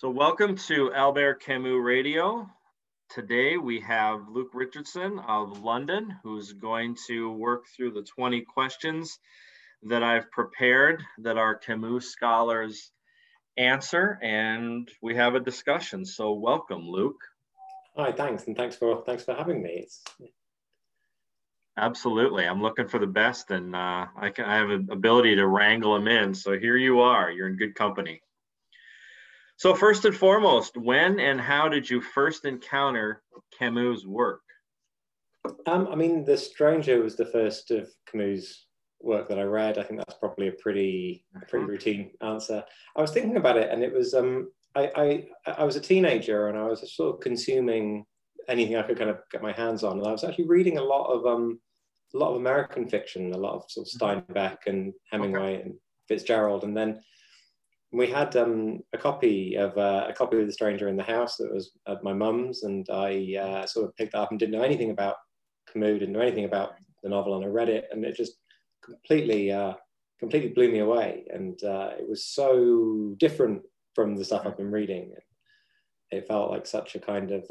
So welcome to Albert Camus Radio. Today we have Luke Richardson of London, who's going to work through the 20 questions that I've prepared that our Camus scholars answer, and we have a discussion. So welcome, Luke. Hi, thanks, and thanks for having me. Absolutely, I'm looking for the best, and I have an ability to wrangle them in. So here you are. You're in good company. So first and foremost, when and how did you first encounter Camus' work? I mean, The Stranger was the first of Camus' work that I read. I think that's probably a pretty routine answer. I was thinking about it, and it was I was a teenager, and I was sort of consuming anything I could kind of get my hands on, and I was actually reading a lot of American fiction, a lot of sort of Steinbeck and Hemingway and Fitzgerald, and then we had a copy of The Stranger in the house that was at my mum's, and I sort of picked that up and didn't know anything about Camus, didn't know anything about the novel, and I read it, and it just completely blew me away, and it was so different from the stuff I've been reading. It felt like such a kind of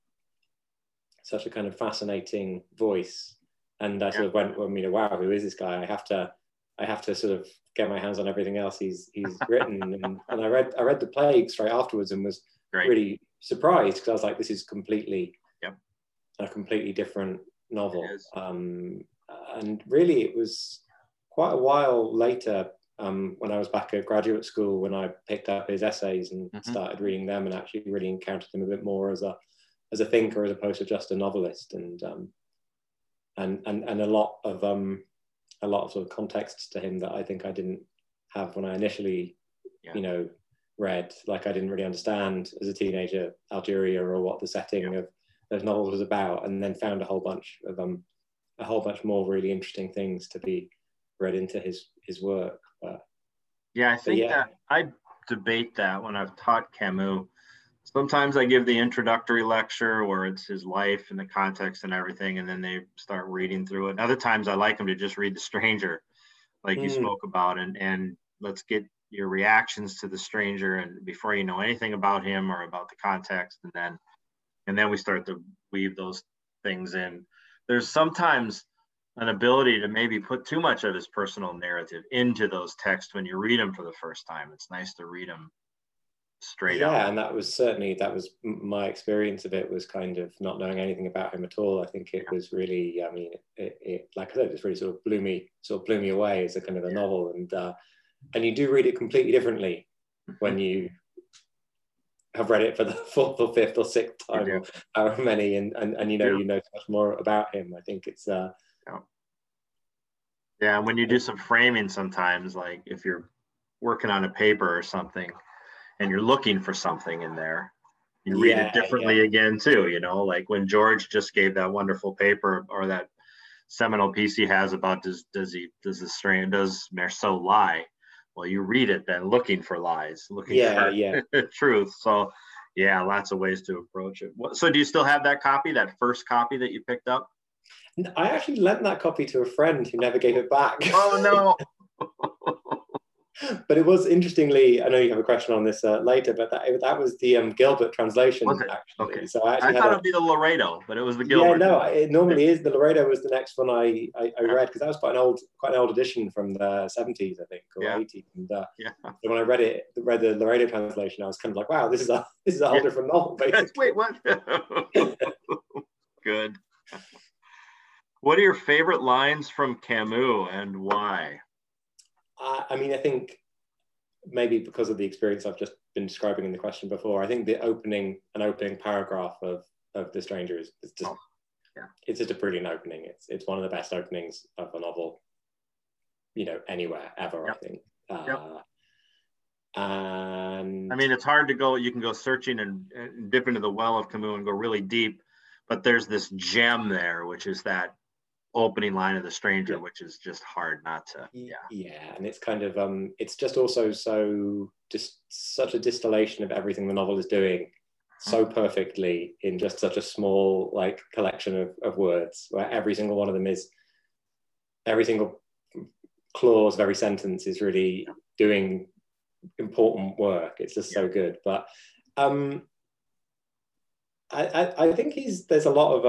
fascinating voice, and I sort of went, well, wow, who is this guy? I have to sort of get my hands on everything else he's written. and I read The Plague straight afterwards and was really surprised, because I was like, this is completely a completely different novel. And really it was quite a while later, when I was back at graduate school, when I picked up his essays and started reading them and actually really encountered him a bit more as a thinker as opposed to just a novelist, and a lot of sort of context to him that I think I didn't have when I initially, read. Like, I didn't really understand as a teenager Algeria or what the setting of those novels was about, and then found a whole bunch more really interesting things to be read into his work. I think that I debate that when I've taught Camus. Sometimes I give the introductory lecture where it's his life and the context and everything, and then they start reading through it. Other times I like them to just read The Stranger, like you spoke about, and let's get your reactions to The Stranger, and before you know anything about him or about the context, and then we start to weave those things in. There's sometimes an ability to maybe put too much of his personal narrative into those texts when you read them for the first time. It's nice to read them straight out. And that was my experience of it, was kind of not knowing anything about him at all. I think it was really, I mean, it like I said, it really sort of blew me away as a kind of a novel, and you do read it completely differently when you have read it for the fourth or fifth or sixth time, or however many, and you know so much more about him. I think it's when you do some framing, sometimes, like if you're working on a paper or something and you're looking for something in there, you read it differently again too, like when George just gave that wonderful paper, or that seminal piece he has about does Meursault lie? Well, you read it then looking for lies, looking for truth. So lots of ways to approach it. So do you still have that copy, that first copy that you picked up? I actually lent that copy to a friend who never gave it back. Oh no. But it was, interestingly, I know you have a question on this later, but that was the Gilbert translation, actually. Okay. So I thought it'd be the Laredo, but it was the Gilbert. Yeah, no, it normally is. The Laredo was the next one I read, because that was quite an old edition from the 70s, I think, or 80s. And so when I read the Laredo translation, I was kind of like, wow, this is a whole different novel, basically. Wait, what? Good. What are your favorite lines from Camus, and why? I mean, I think maybe because of the experience I've just been describing in the question before, I think an opening paragraph of The Stranger is just it's just a brilliant opening. It's one of the best openings of a novel, anywhere ever. I think. And I mean, it's hard to go. You can go searching and dip into the well of Camus and go really deep, but there's this gem there, which is that opening line of The Stranger, which is just hard not to. And it's kind of it's just also just such a distillation of everything the novel is doing so perfectly in just such a small collection of words, where every single one of them is, every single clause of every sentence is really doing important work. It's just so good. But I think there's a lot of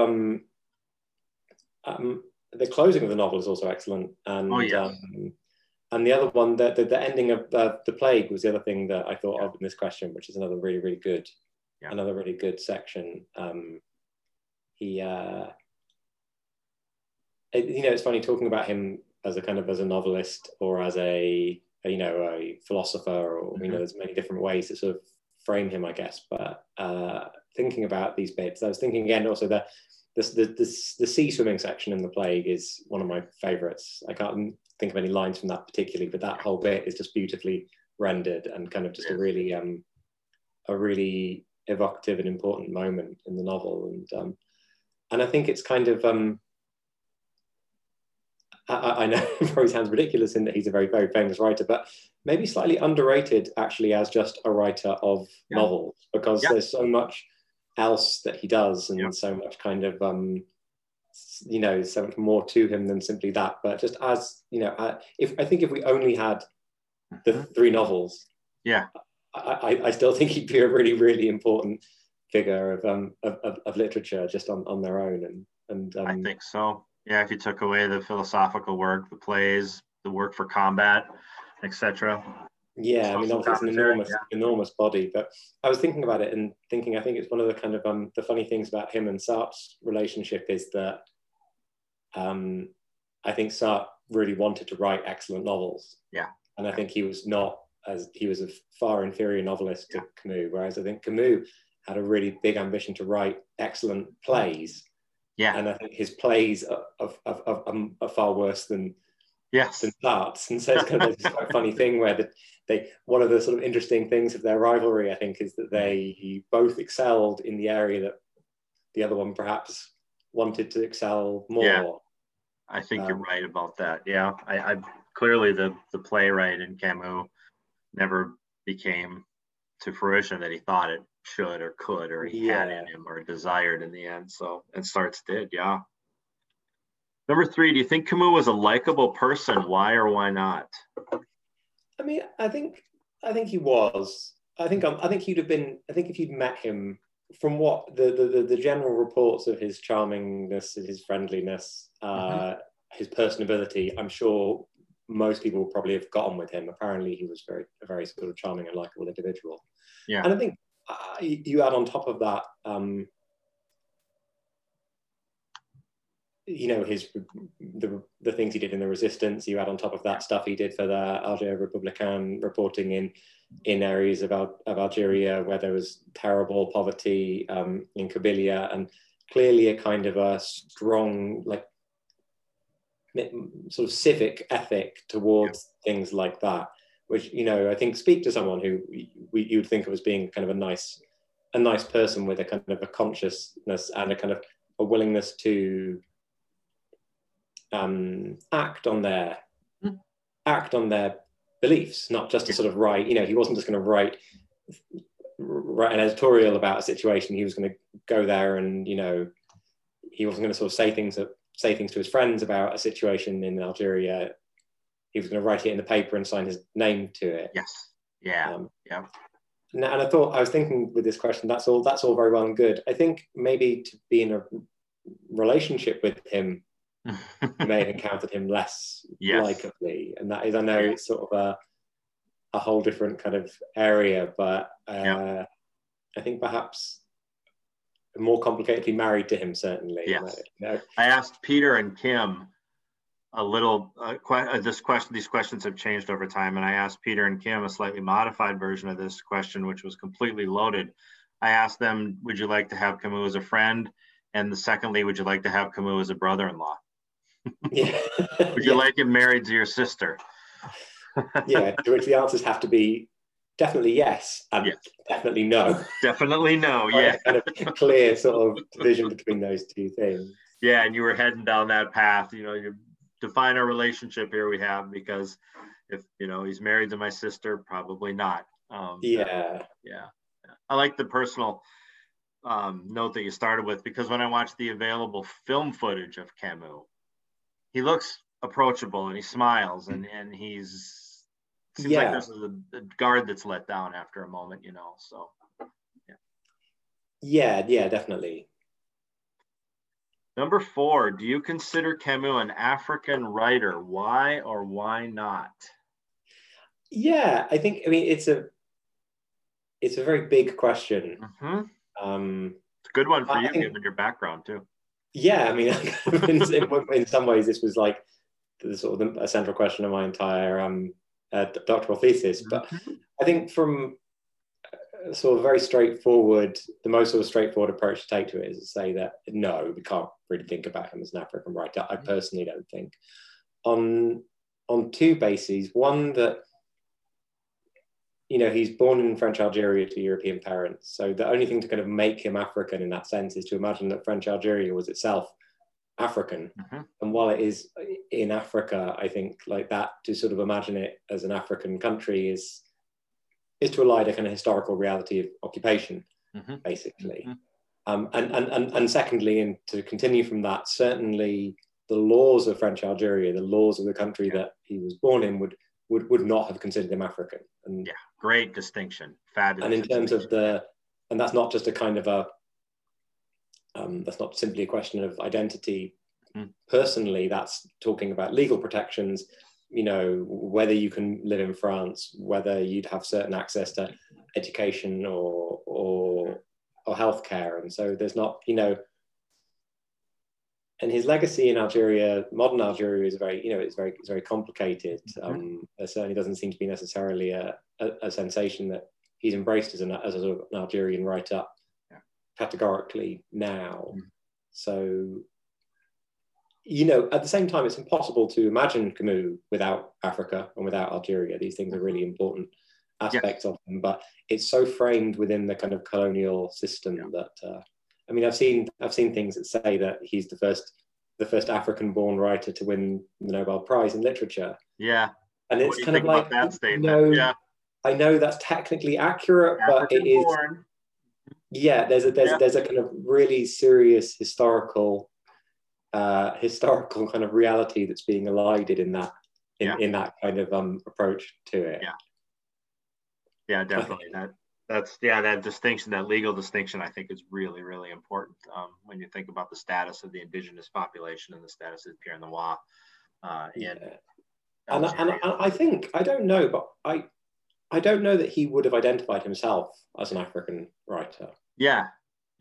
the closing of the novel is also excellent, and and the other one, the ending of the plague was the other thing that I thought of in this question, which is another really good, another really good section. It's funny talking about him as a novelist or as a philosopher, or there's many different ways to sort of frame him, I guess. But thinking about these bits, I was thinking again also that the sea swimming section in the plague is one of my favorites. I can't think of any lines from that particularly, but that whole bit is just beautifully rendered and kind of just a really evocative and important moment in the novel. And I think it's kind of I know it probably sounds ridiculous in that he's a very, very famous writer, but maybe slightly underrated actually as just a writer of novels, because there's so much else that he does, and so much kind of so much more to him than simply that. But just as if we only had the 3 novels, I still think he'd be a really, really important figure of literature just on their own. And I think so. Yeah, if you took away the philosophical work, the plays, the work for combat, etc. Yeah, I mean, obviously it's an enormous body. But I was thinking about it and thinking, I think it's one of the kind of the funny things about him and Sartre's relationship is that I think Sartre really wanted to write excellent novels. Yeah. And I think he was a far inferior novelist to Camus, whereas I think Camus had a really big ambition to write excellent plays. Yeah. And I think his plays are far worse than Sartre's. And so it's kind of this quite funny thing where one of the sort of interesting things of their rivalry, I think, is that they both excelled in the area that the other one perhaps wanted to excel more. Yeah. I think you're right about that. Yeah. I clearly the playwright in Camus never became to fruition that he thought it should or could or he had in him or desired in the end. So, and Sartre did, Number 3, do you think Camus was a likable person? Why or why not? I mean, I think he was. I think he'd have been. I think if you'd met him, from what the general reports of his charmingness, his friendliness, his personability, I'm sure most people would probably have got on with him. Apparently, he was a very sort of charming and likable individual. Yeah. And I think you add on top of that, the things he did in the resistance. You add on top of that stuff he did for the Alger Republicain, reporting in areas of Algeria where there was terrible poverty, in Kabylia, and clearly a kind of a strong, like, sort of civic ethic towards things like that, which I think speak to someone who you would think of as being kind of a nice person with a kind of a consciousness and a kind of a willingness to act on their beliefs, not just to sort of write. He wasn't just going to write an editorial about a situation. He was going to go there and he wasn't going to sort of say things to his friends about a situation in Algeria. He was going to write it in the paper and sign his name to it. Yes. Yeah. And I was thinking with this question, that's all very well and good. I think maybe to be in a relationship with him, you may have encountered him less likably, and that is, I know it's sort of a whole different kind of area, but I think perhaps more complicatedly married to him, certainly. Yes. I asked Peter and Kim a little these questions have changed over time, and I asked Peter and Kim a slightly modified version of this question, which was completely loaded. I asked them, would you like to have Camus as a friend? And secondly, would you like to have Camus as a brother-in-law? Would you like him married to your sister? To which the answers have to be definitely yes and definitely no. Definitely no. Kind of clear sort of division between those two things. Yeah, and you were heading down that path. You define our relationship here we have, because if he's married to my sister, probably not. I like the personal note that you started with, because when I watched the available film footage of Camus, he looks approachable and he smiles and seems like this is a guard that's let down after a moment, so Yeah, definitely. Number 4, do you consider Camus an African writer? Why or why not? Yeah, I think, I mean, it's a very big question. Mm-hmm. It's a good one for you, given your background too. Yeah, I mean, in some ways, this was like the sort of a central question of my entire doctoral thesis. But I think from sort of very straightforward, the most sort of straightforward approach to take to it is to say that no, we can't really think about him as an African writer. I personally don't think. On two bases. One, that he's born in French Algeria to European parents. So the only thing to kind of make him African in that sense is to imagine that French Algeria was itself African. And while it is in Africa, I think like that, to sort of imagine it as an African country is to elide a kind of historical reality of occupation, basically. And secondly, and to continue from that, certainly the laws of French Algeria, the laws of the country that he was born in would not have considered him African. And yeah, great distinction, fabulous. And in terms of and that's not just a kind of that's not simply a question of identity. Personally, that's talking about legal protections, whether you can live in France, whether you'd have certain access to education or healthcare. And so there's not, and his legacy in Algeria, modern Algeria, is very, it's very complicated. There certainly doesn't seem to be necessarily a sensation that he's embraced as a sort of an Algerian writer categorically now. So, at the same time, it's impossible to imagine Camus without Africa and without Algeria. These things are really important aspects of him, but it's so framed within the kind of colonial system that, I mean, I've seen things that say that he's the first African-born writer to win the Nobel Prize in literature. Yeah, and it's kind of like that statement? I know that's technically accurate, but it is. Yeah, there's a kind of really serious historical kind of reality that's being elided in that kind of approach to it. Yeah, definitely. That distinction, that legal distinction, I think is really, really important when you think about the status of the indigenous population and the status of Pierre Noir. And I think, I don't know, but I don't know that he would have identified himself as an African writer. Yeah.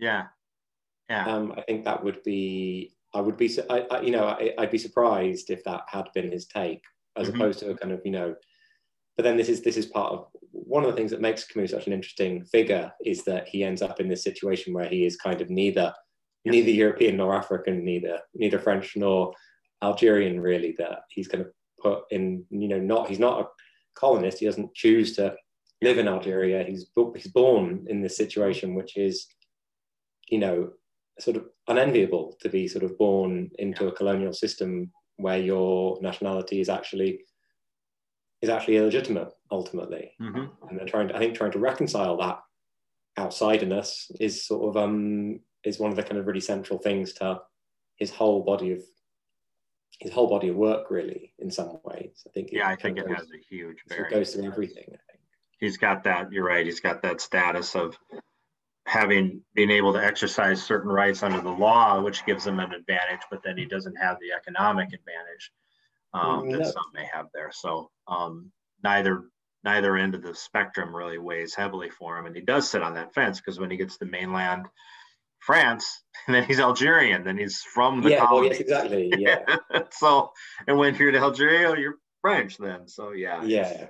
I think that would be. I'd be surprised if that had been his take, as opposed to a kind of, But then this is part of one of the things that makes Camus such an interesting figure, is that he ends up in this situation where he is kind of neither European nor African, neither French nor Algerian, really. That he's kind of put in, he's not a colonist. He doesn't choose to live in Algeria. He's born in this situation, which is, sort of unenviable, to be sort of born into a colonial system where your nationality is actually illegitimate ultimately. And they're trying to reconcile that outsiderness is sort of is one of the kind of really central things to his whole body of work, really, in some ways. I think I think it has a huge bearing. It goes through everything, I think. He's got that, you're right, he's got that status of being able to exercise certain rights under the law, which gives him an advantage, but then he doesn't have the economic advantage that some may have there. So neither end of the spectrum really weighs heavily for him. And he does sit on that fence, because when he gets to mainland France, and then he's Algerian, then he's from the colony. Well, yes, exactly. Yeah. So, and when you're in Algeria, you're French then. So yeah.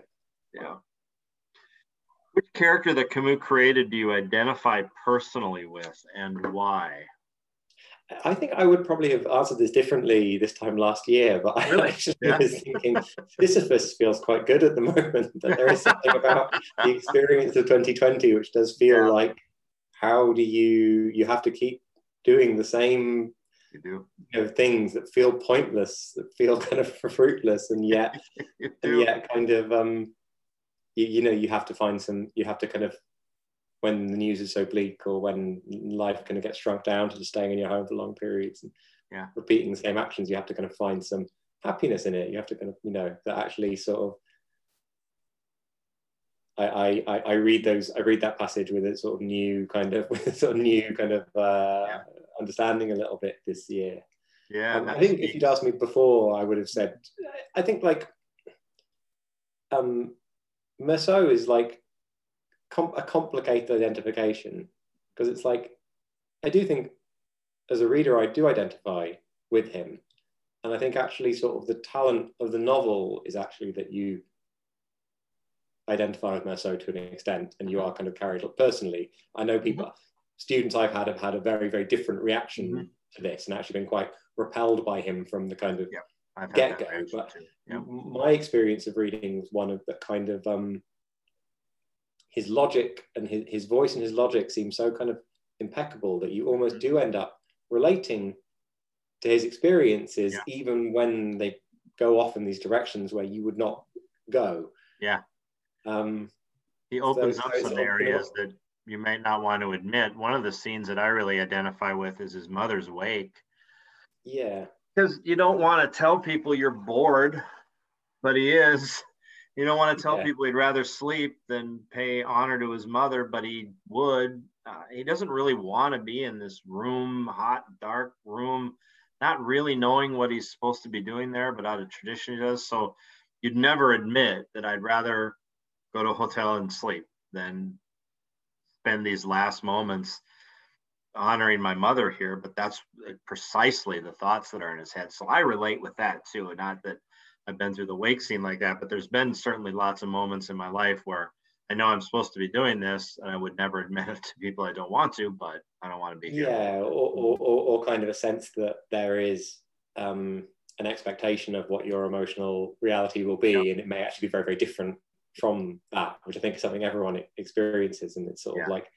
Which character that Camus created do you identify personally with, and why? I think I would probably have answered this differently this time last year, but I was thinking Sisyphus feels quite good at the moment. That there is something about the experience of 2020 which does feel like, how do you have to keep doing the same things that feel pointless, that feel kind of fruitless, and yet kind of you have to find you have to kind of, when the news is so bleak, or when life kind of gets shrunk down to just staying in your home for long periods and repeating the same actions, you have to kind of find some happiness in it. You have to kind of, that actually sort of, I read that passage with a sort of new kind of understanding a little bit this year. Yeah, I think if you'd asked me before, I would have said, I think like Meursault is like a complicated identification, because it's like, I do think as a reader I do identify with him, and I think actually sort of the talent of the novel is actually that you identify with Meursault to an extent, and you are kind of carried up personally. I know people, students I've had have had a very, very different reaction to this, and actually been quite repelled by him from the kind of get-go. But my experience of reading was one of the kind of his logic and his voice and his logic seem so kind of impeccable that you almost do end up relating to his experiences, even when they go off in these directions where you would not go. Yeah. He opens up some areas that you might not want to admit. One of the scenes that I really identify with is his mother's wake. Yeah. Because you don't want to tell people you're bored, but he is. You don't want to tell people he'd rather sleep than pay honor to his mother, but he would. He doesn't really want to be in this room, hot, dark room, not really knowing what he's supposed to be doing there, but out of tradition he does. So you'd never admit that I'd rather go to a hotel and sleep than spend these last moments honoring my mother here. But that's precisely the thoughts that are in his head. So I relate with that too. Not that I've been through the wake scene like that, but there's been certainly lots of moments in my life where I know I'm supposed to be doing this, and I would never admit it to people I don't want to, but I don't want to be here. Yeah, or kind of a sense that there is an expectation of what your emotional reality will be, and it may actually be very, very different from that, which I think is something everyone experiences. And it's sort of like,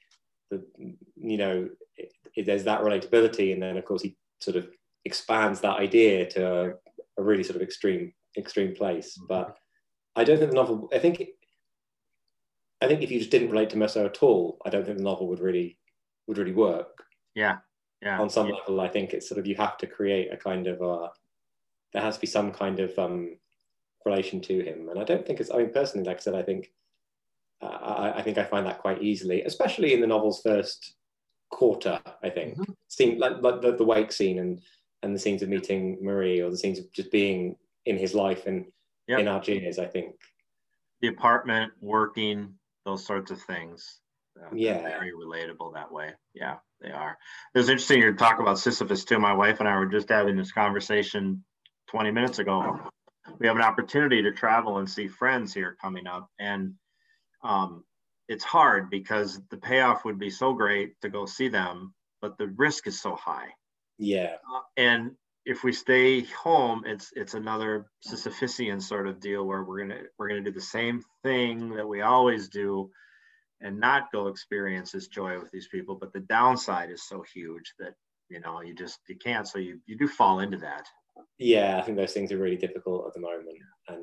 there's that relatability, and then of course he sort of expands that idea to a really sort of extreme place. But I don't think the novel, I think if you just didn't relate to Meursault at all, I don't think the novel would really work. Yeah. On some level, I think it's sort of, you have to create a kind of there has to be some kind of relation to him. And I don't think it's, I mean, personally, like I said, I think I find that quite easily, especially in the novel's first quarter. I think seeing like the wake scene and the scenes of meeting Marie, or the scenes of just being in his life and in Algiers, I think. The apartment, working, those sorts of things. They're very relatable that way. Yeah, they are. It was interesting to talk about Sisyphus too. My wife and I were just having this conversation 20 minutes ago. We have an opportunity to travel and see friends here coming up. And it's hard because the payoff would be so great to go see them, but the risk is so high. Yeah. And if we stay home, it's another Sisyphusian sort of deal where we're gonna do the same thing that we always do and not go experience this joy with these people. But the downside is so huge that you can't. So you do fall into that. Yeah, I think those things are really difficult at the moment.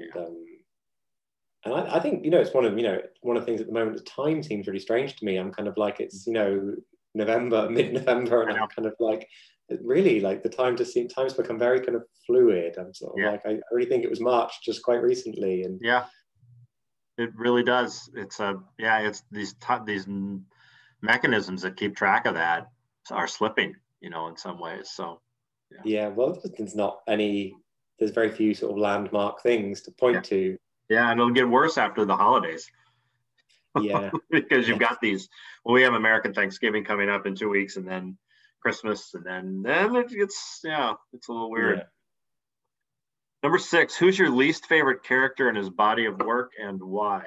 And I think, it's one of the things at the moment, the time seems really strange to me. I'm kind of like, it's, November, mid-November, and I'm kind of like, really, like times become very kind of fluid. I'm sort of like, I really think it was March just quite recently. And it really does. It's these mechanisms that keep track of that are slipping, in some ways. So well, there's very few sort of landmark things to point to. Yeah, and it'll get worse after the holidays. Yeah. Because you've got these, we have American Thanksgiving coming up in 2 weeks, and then Christmas, and then it gets, it's a little weird. Number 6, who's your least favorite character in his body of work, and why?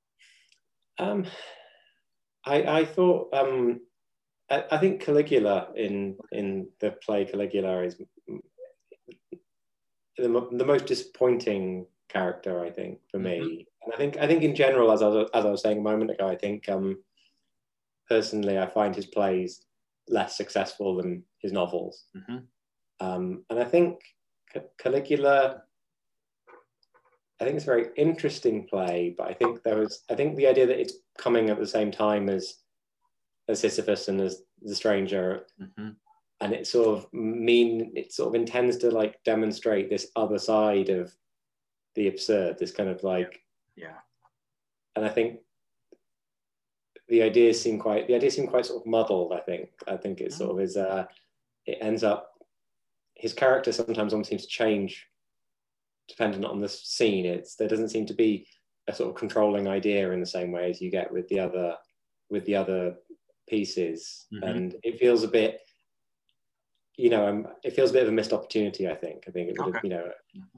I thought, I think Caligula in the play Caligula is the most disappointing character, I think, for me. And I think in general, as I was saying a moment ago, I think personally I find his plays less successful than his novels. And I think Caligula, I think it's a very interesting play, but I think the idea that it's coming at the same time as Sisyphus and as The Stranger, and it sort of intends to like demonstrate this other side of the absurd, this kind of like, and I think the ideas seem quite sort of muddled. I think it sort of is. It ends up, his character sometimes almost seems to change dependent on the scene. There doesn't seem to be a sort of controlling idea in the same way as you get with the other pieces, and it feels a bit, it feels a bit of a missed opportunity. I think it would have,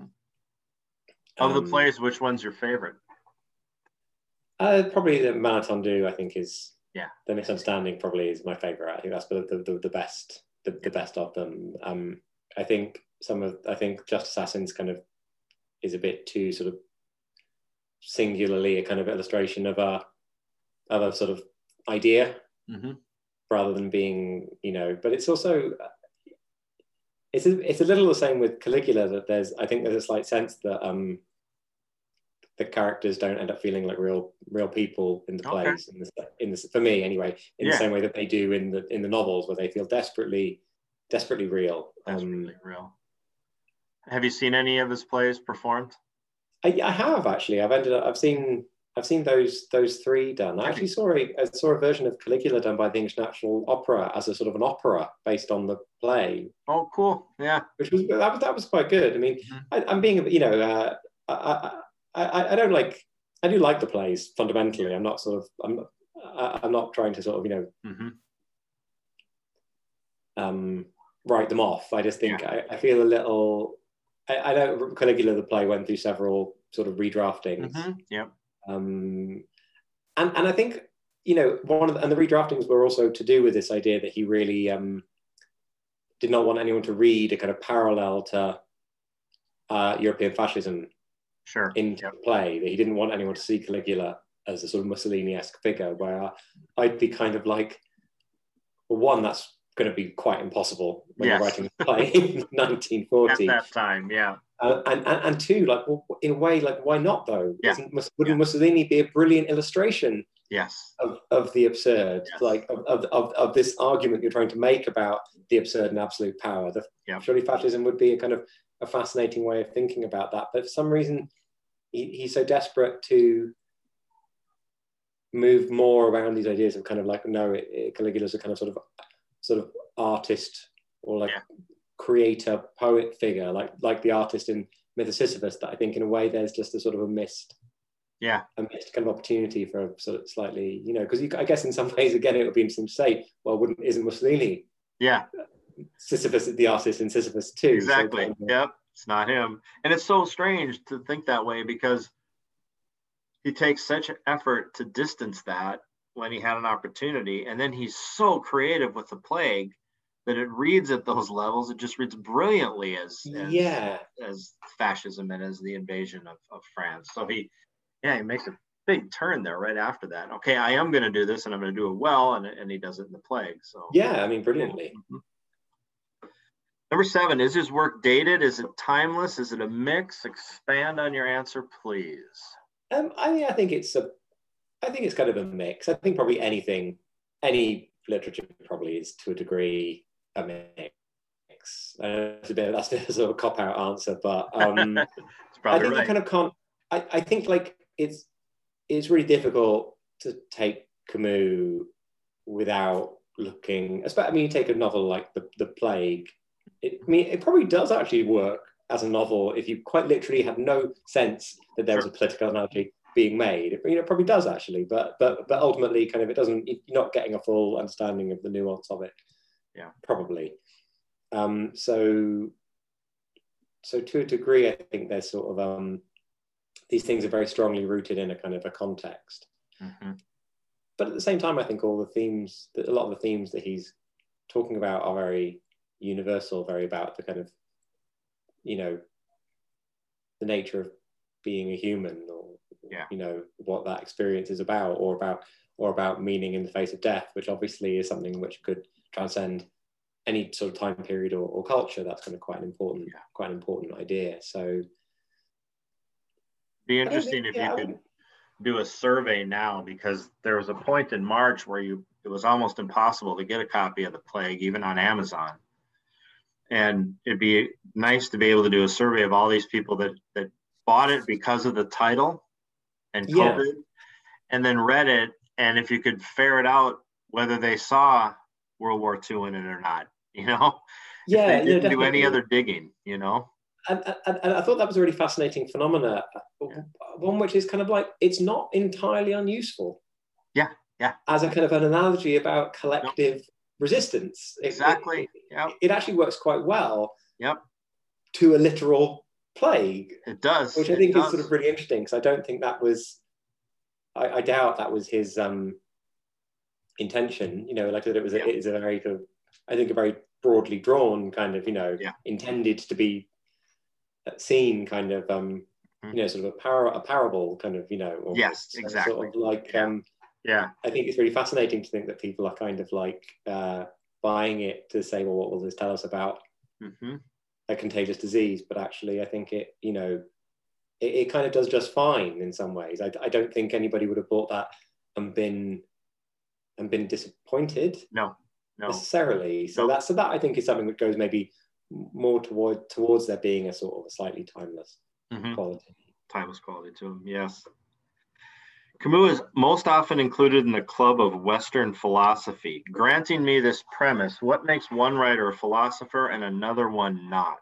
Of the plays, which one's your favorite? Probably the Malentendu, I think, is The Misunderstanding probably is my favorite. I think that's the best, the best of them. I think Just Assassins kind of is a bit too sort of singularly a kind of illustration of a sort of idea, rather than being, but it's also it's a little the same with Caligula, that there's a slight sense that the characters don't end up feeling like real people in the plays, in this, for me anyway, in the same way that they do in the novels, where they feel desperately real. Desperately real. Have you seen any of his plays performed? I have, actually. I've seen those three done. I actually saw a version of Caligula done by the English National Opera as a sort of an opera based on the play. Oh, cool! Yeah, which was that was quite good. I mean, I'm being, I don't like. I do like the plays fundamentally. I'm not trying to sort of write them off. I just think I feel a little. I know Caligula the play went through several sort of redraftings. And I think, one of the redraftings were also to do with this idea that he really did not want anyone to read a kind of parallel to European fascism into the play, that he didn't want anyone to see Caligula as a sort of Mussolini-esque figure, where I'd be kind of like, well, one, that's going to be quite impossible when you're writing a play in 1940 at that time, and two, like, well, in a way, like, why not though? Wouldn't Mussolini be a brilliant illustration of the absurd, like of this argument you're trying to make about the absurd and absolute power? Surely fascism would be a kind of a fascinating way of thinking about that, but for some reason he's so desperate to move more around these ideas of kind of like, no, Caligula's a kind of sort of artist, or like creator, poet figure, like the artist in Myth of Sisyphus, that I think in a way there's just a sort of a missed kind of opportunity for a sort of slightly, because I guess in some ways, again, it would be interesting to say, well, isn't Mussolini Sisyphus, the artist in Sisyphus too? Exactly. So, it's not him. And it's so strange to think that way, because he takes such effort to distance that when he had an opportunity, and then he's so creative with the Plague that it reads at those levels. It just reads brilliantly as fascism and as the invasion of France. So he makes a big turn there right after that. Okay, I am going to do this, and I'm going to do it well, and he does it in the Plague. So I mean, brilliantly. Number 7, is his work dated? Is it timeless? Is it a mix? Expand on your answer, please. I think it's kind of a mix. I think probably any literature probably is to a degree a mix. That's a bit of a sort of cop-out answer, but I think you kind of can't. I think like it's really difficult to take Camus without looking. I mean, you take a novel like the Plague. It probably does actually work as a novel if you quite literally had no sense that there was a political analogy being made. It probably does actually, but ultimately, kind of, it doesn't. You're not getting a full understanding of the nuance of it. Probably. So to a degree, I think there's sort of these things are very strongly rooted in a kind of a context. But at the same time, I think a lot of the themes that he's talking about are very universal, very about the kind of, the nature of being a human, or what that experience is about, or about meaning in the face of death, which obviously is something which could transcend any sort of time period or culture. That's kind of quite an important idea. So be interesting if you could do a survey now, because there was a point in March where it was almost impossible to get a copy of the Plague, even on Amazon. And it'd be nice to be able to do a survey of all these people that bought it because of the title and COVID, and then read it and if you could ferret out whether they saw World War II in it or not, you know, yeah, if they didn't do any other digging, you know. And I thought that was a really fascinating phenomena, one which is kind of like, it's not entirely unuseful. Yeah, yeah. As a kind of an analogy about collective resistance. Exactly. It actually works quite well. Yep. To a literal plague. It does. Which I think is sort of really interesting, because I don't think that was, I doubt that was his intention, you know, like that it was, it is a very, I think a very broadly drawn kind of, you know, intended to be seen kind of, you know, sort of a parable kind of, you know. Or yes, exactly. Sort of like, I think it's really fascinating to think that people are kind of like buying it to say, well, what will this tell us about a contagious disease? But actually, I think it, you know, it kind of does just fine in some ways. I don't think anybody would have bought that and been disappointed. No. Necessarily. So that I think is something that goes maybe more towards there being a sort of a slightly timeless quality. Timeless quality to him, yes. Camus is most often included in the club of Western philosophy. Granting me this premise, what makes one writer a philosopher and another one not?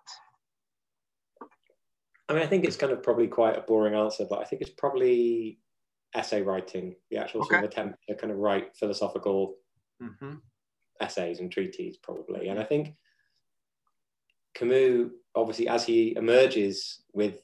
I mean, I think it's kind of probably quite a boring answer, but I think it's probably essay writing, the actual sort of attempt to kind of write philosophical essays and treatises, probably. And I think Camus, obviously, as he emerges with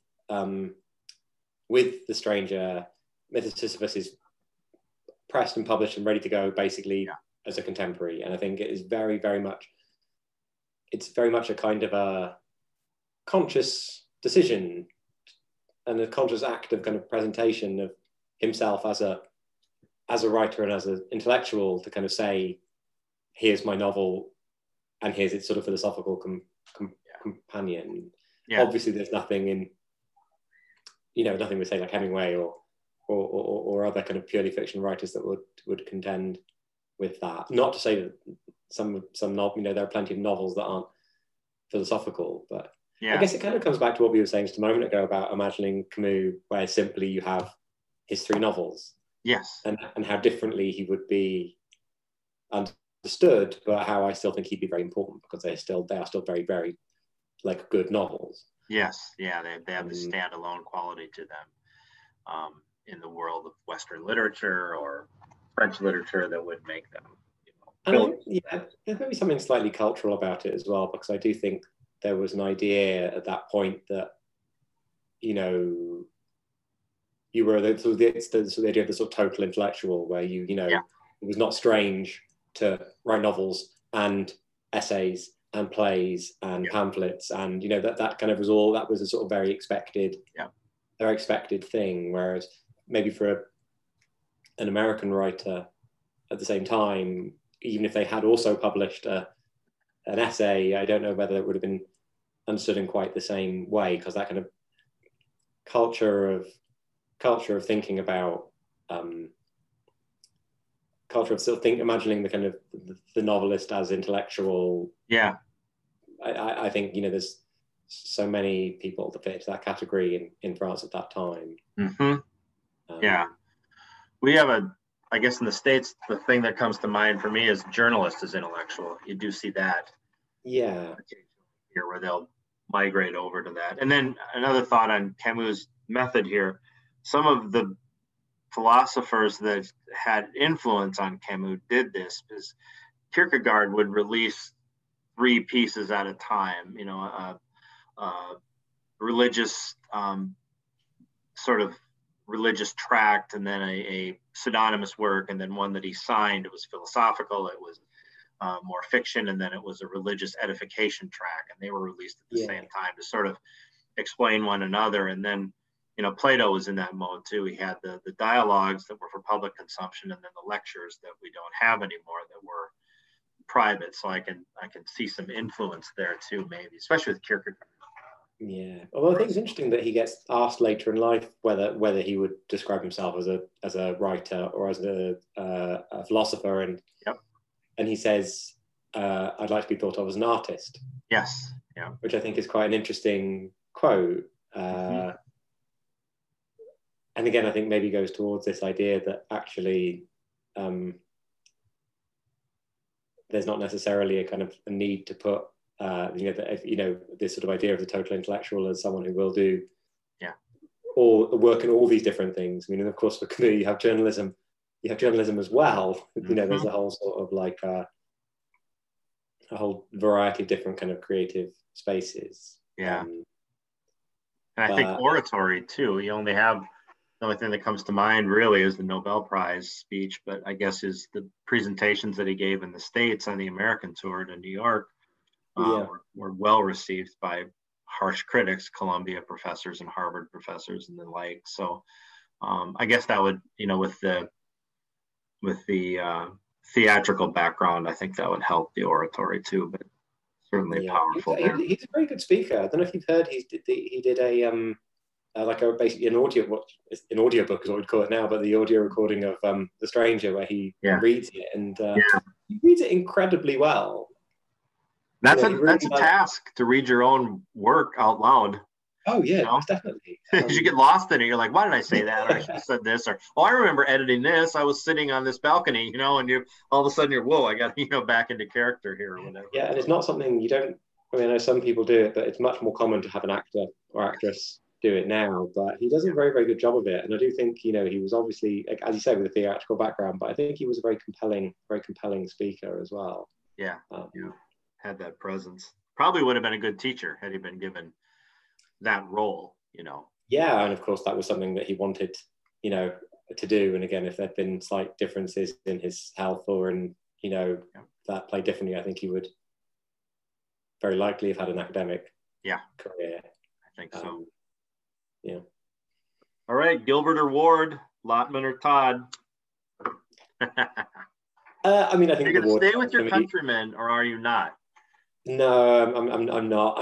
The Stranger, Myth of Sisyphus is pressed and published and ready to go, basically, as a contemporary. And I think it is very, very much, it's very much a kind of a conscious decision and a conscious act of kind of presentation of himself as a writer and as an intellectual, to kind of say, here's my novel and here's its sort of philosophical companion. Obviously there's nothing in, you know, nothing we say like Hemingway or other kind of purely fiction writers that would contend with that. Not to say that some you know, there are plenty of novels that aren't philosophical, but I guess it kind of comes back to what we were saying just a moment ago about imagining Camus, where simply you have his 3 novels. Yes. And how differently he would be understood, but how I still think he'd be very important, because they are still very, very like good novels. Yes, yeah, they have the standalone quality to them in the world of Western literature or French literature that would make them, you know. And there's maybe something slightly cultural about it as well, because I do think there was an idea at that point that, you know, you were the idea of the sort of total intellectual, where you know, it was not strange to write novels and essays and plays and pamphlets, and you know, that kind of was all, that was a sort of very expected thing. Whereas maybe for an American writer at the same time, even if they had also published an essay, I don't know whether it would have been understood in quite the same way, because that kind of culture of thinking about culture of sort of imagining the kind of the novelist as intellectual. I think, you know, there's so many people that fit into that category in France at that time. We have I guess in the States, the thing that comes to mind for me is journalist as intellectual. You do see that here, where they'll migrate over to that. And then another thought on Camus' method here, some of the philosophers that had influence on Camus did this, because Kierkegaard would release 3 pieces at a time, you know, religious sort of religious tract, and then a pseudonymous work, and then one that he signed. It was philosophical, it was more fiction, and then it was a religious edification track, and they were released at the same time to sort of explain one another. And then, you know, Plato was in that mode too. He had the dialogues that were for public consumption, and then the lectures that we don't have anymore that were private. So I can see some influence there too, maybe, especially with Kierkegaard. Well, I think it's interesting that he gets asked later in life whether he would describe himself as a writer or as a philosopher, and he says, "I'd like to be thought of as an artist." Yes, which I think is quite an interesting quote. And again, I think maybe goes towards this idea that actually there's not necessarily a kind of a need to put this sort of idea of the total intellectual as someone who will do or work in all these different things. I mean, and of course, for Camus, you have journalism as well. There's a whole sort of like a whole variety of different kind of creative spaces. And I think oratory too. You only have, the only thing that comes to mind really is the Nobel Prize speech, but I guess is the presentations that he gave in the States on the American tour to New York were well received by harsh critics, Columbia professors and Harvard professors and the like. So I guess that would, with the theatrical background, I think that would help the oratory too, but certainly powerful. He's a very good speaker. I don't know if you've heard, he did basically an audiobook is what we'd call it now, but the audio recording of The Stranger, where he reads it, and he reads it incredibly well. That's a task, to read your own work out loud. Oh yeah, definitely. Because you get lost in it. You're like, why did I say that? Or I should have said this. Or I remember editing this. I was sitting on this balcony, and you all of a sudden you're, whoa, I got back into character here or whatever. Yeah, and it's not something you don't. I mean, I know some people do it, but it's much more common to have an actor or actress do it now. But he does a very, very good job of it. And I do think, he was obviously, like, as you said, with a theatrical background, but I think he was a very compelling speaker as well. Yeah, had that presence. Probably would have been a good teacher had he been given that role, Yeah, and of course that was something that he wanted, to do. And again, if there'd been slight differences in his health or that played differently, I think he would very likely have had an academic career. I think so. Yeah. All right, Gilbert or Ward, Lotman or Todd? I mean, I think you're going to stay with your countrymen, or are you not? No, I'm not.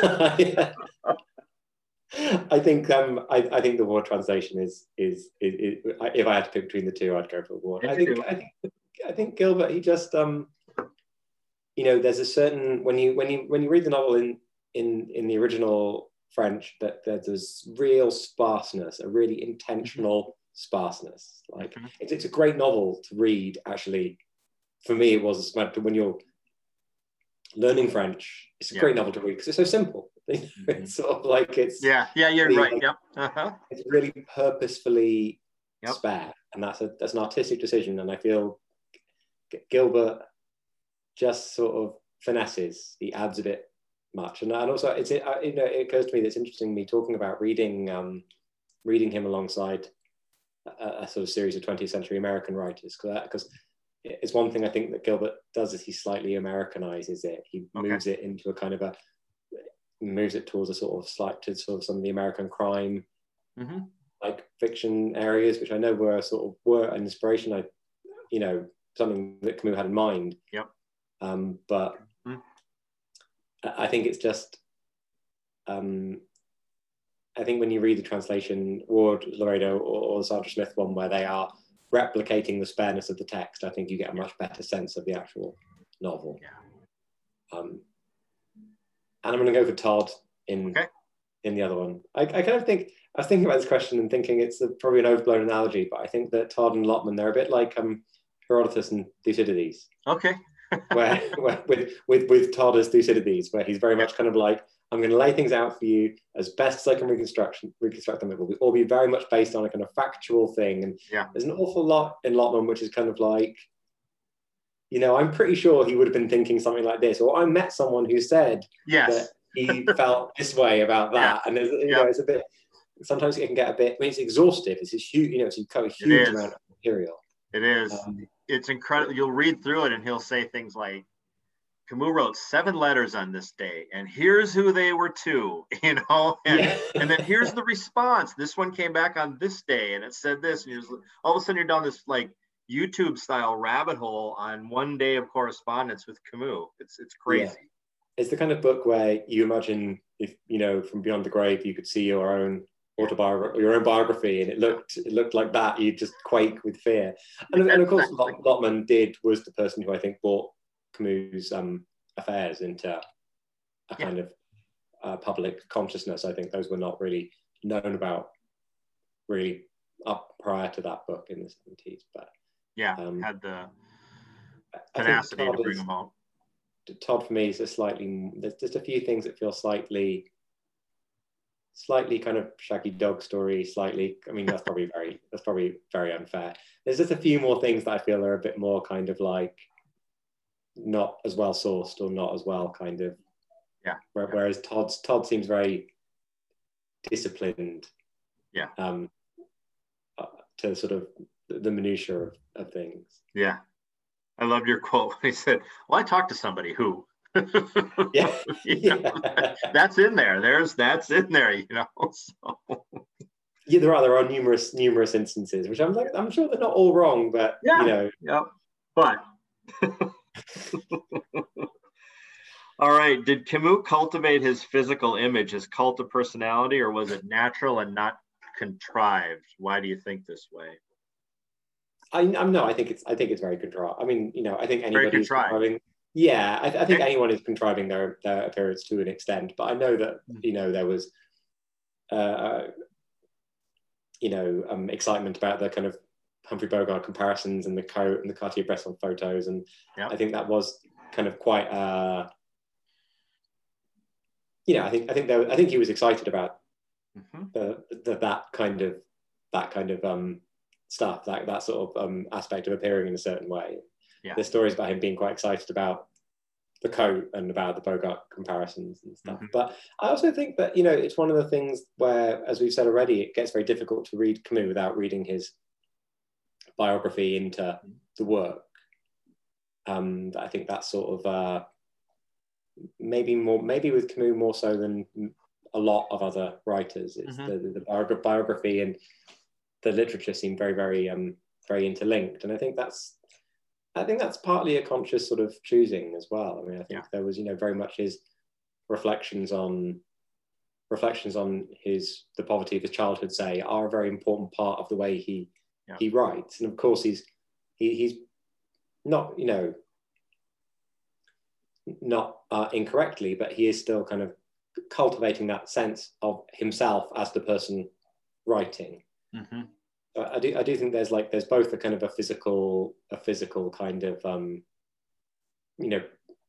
I think the Ward translation is if I had to pick between the two, I'd go for Ward. I think Gilbert, he just there's a certain when you read the novel in the original French, that there's real sparseness, a really intentional sparseness. Like it's a great novel to read. Actually, for me, it was when you're learning French, it's a great novel to read because it's so simple. It's sort of like it's you're really, right. It's really purposefully spare, and that's an artistic decision. And I feel Gilbert just sort of finesses. He adds a bit much, and also it occurs to me that it's interesting me talking about reading him alongside a sort of series of 20th century American writers, because it's one thing I think that Gilbert does is he slightly Americanizes it. He moves it into a kind of moves it towards a sort of some of the American crime like fiction areas, which I know were an inspiration. Something that Camus had in mind. But I think it's just I think when you read the translation, Ward, Laredo, or the Sandra Smith one, where they are replicating the spareness of the text, I think you get a much better sense of the actual novel. And I'm going to go for Todd in the other one. I kind of think, I was thinking about this question and thinking it's probably an overblown analogy, but I think that Todd and Lotman, they're a bit like Herodotus and Thucydides. where with Todd as Thucydides, where he's very much kind of like, I'm going to lay things out for you as best as I can reconstruct them. It will all be very much based on a kind of factual thing. And there's an awful lot in Lotman, which is kind of like, I'm pretty sure he would have been thinking something like this, or I met someone who said that he felt this way about that. And it's a bit, sometimes it can get a bit, it's exhaustive. It's huge, it's a huge amount of material. It is. It's incredible. You'll read through it and he'll say things like, Camus wrote 7 letters on this day, and here's who they were to, and then here's the response. This one came back on this day, and it said this, and all of a sudden you're down this like YouTube style rabbit hole on one day of correspondence with Camus. It's crazy. Yeah. It's the kind of book where you imagine if from beyond the grave you could see your own autobiography, your own biography, and it looked like that. You just quake with fear. And of course, Lotman was the person who I think brought Camus' affairs into a kind of public consciousness. I think those were not really known about really up prior to that book in the 70s. But Yeah, had the tenacity to bring them out. Todd for me is there's just a few things that feel slightly kind of Shaggy Dog Story, slightly, I mean, that's probably very unfair. There's just a few more things that I feel are a bit more kind of like not as well sourced or not as well kind of, whereas Todd seems very disciplined, to sort of the minutiae of things. Yeah. I loved your quote when he said, well, I talked to somebody who. Yeah. That's in there. That's in there, you know. So. Yeah, there are numerous instances, which I'm sure they're not all wrong, but you know. Yep. But all right. Did Camus cultivate his physical image, his cult of personality, or was it natural and not contrived? Why do you think this way? I think it's very contrived. I mean, you know, I think anybody who's contriving. Yeah, I think anyone is contriving their appearance to an extent. But I know that, you know, there was, excitement about the kind of Humphrey Bogart comparisons and the coat and the Cartier-Bresson photos, and I think that was kind of quite. I think he was excited about that kind of stuff, that sort of aspect of appearing in a certain way. Yeah. There's stories about him being quite excited about the coat and about the Bogart comparisons and stuff. But I also think that, you know, it's one of the things where, as we've said already, it gets very difficult to read Camus without reading his biography into the work. I think that's sort of maybe with Camus more so than a lot of other writers. It's the biography and the literature seem very, very, very interlinked, and I think that's partly a conscious sort of choosing as well. I mean, I think there was, you know, very much his reflections on the poverty of his childhood, say, are a very important part of the way he writes, and of course he's not, you know, not incorrectly, but he is still kind of cultivating that sense of himself as the person writing. I do think there's both a kind of a physical kind of you know,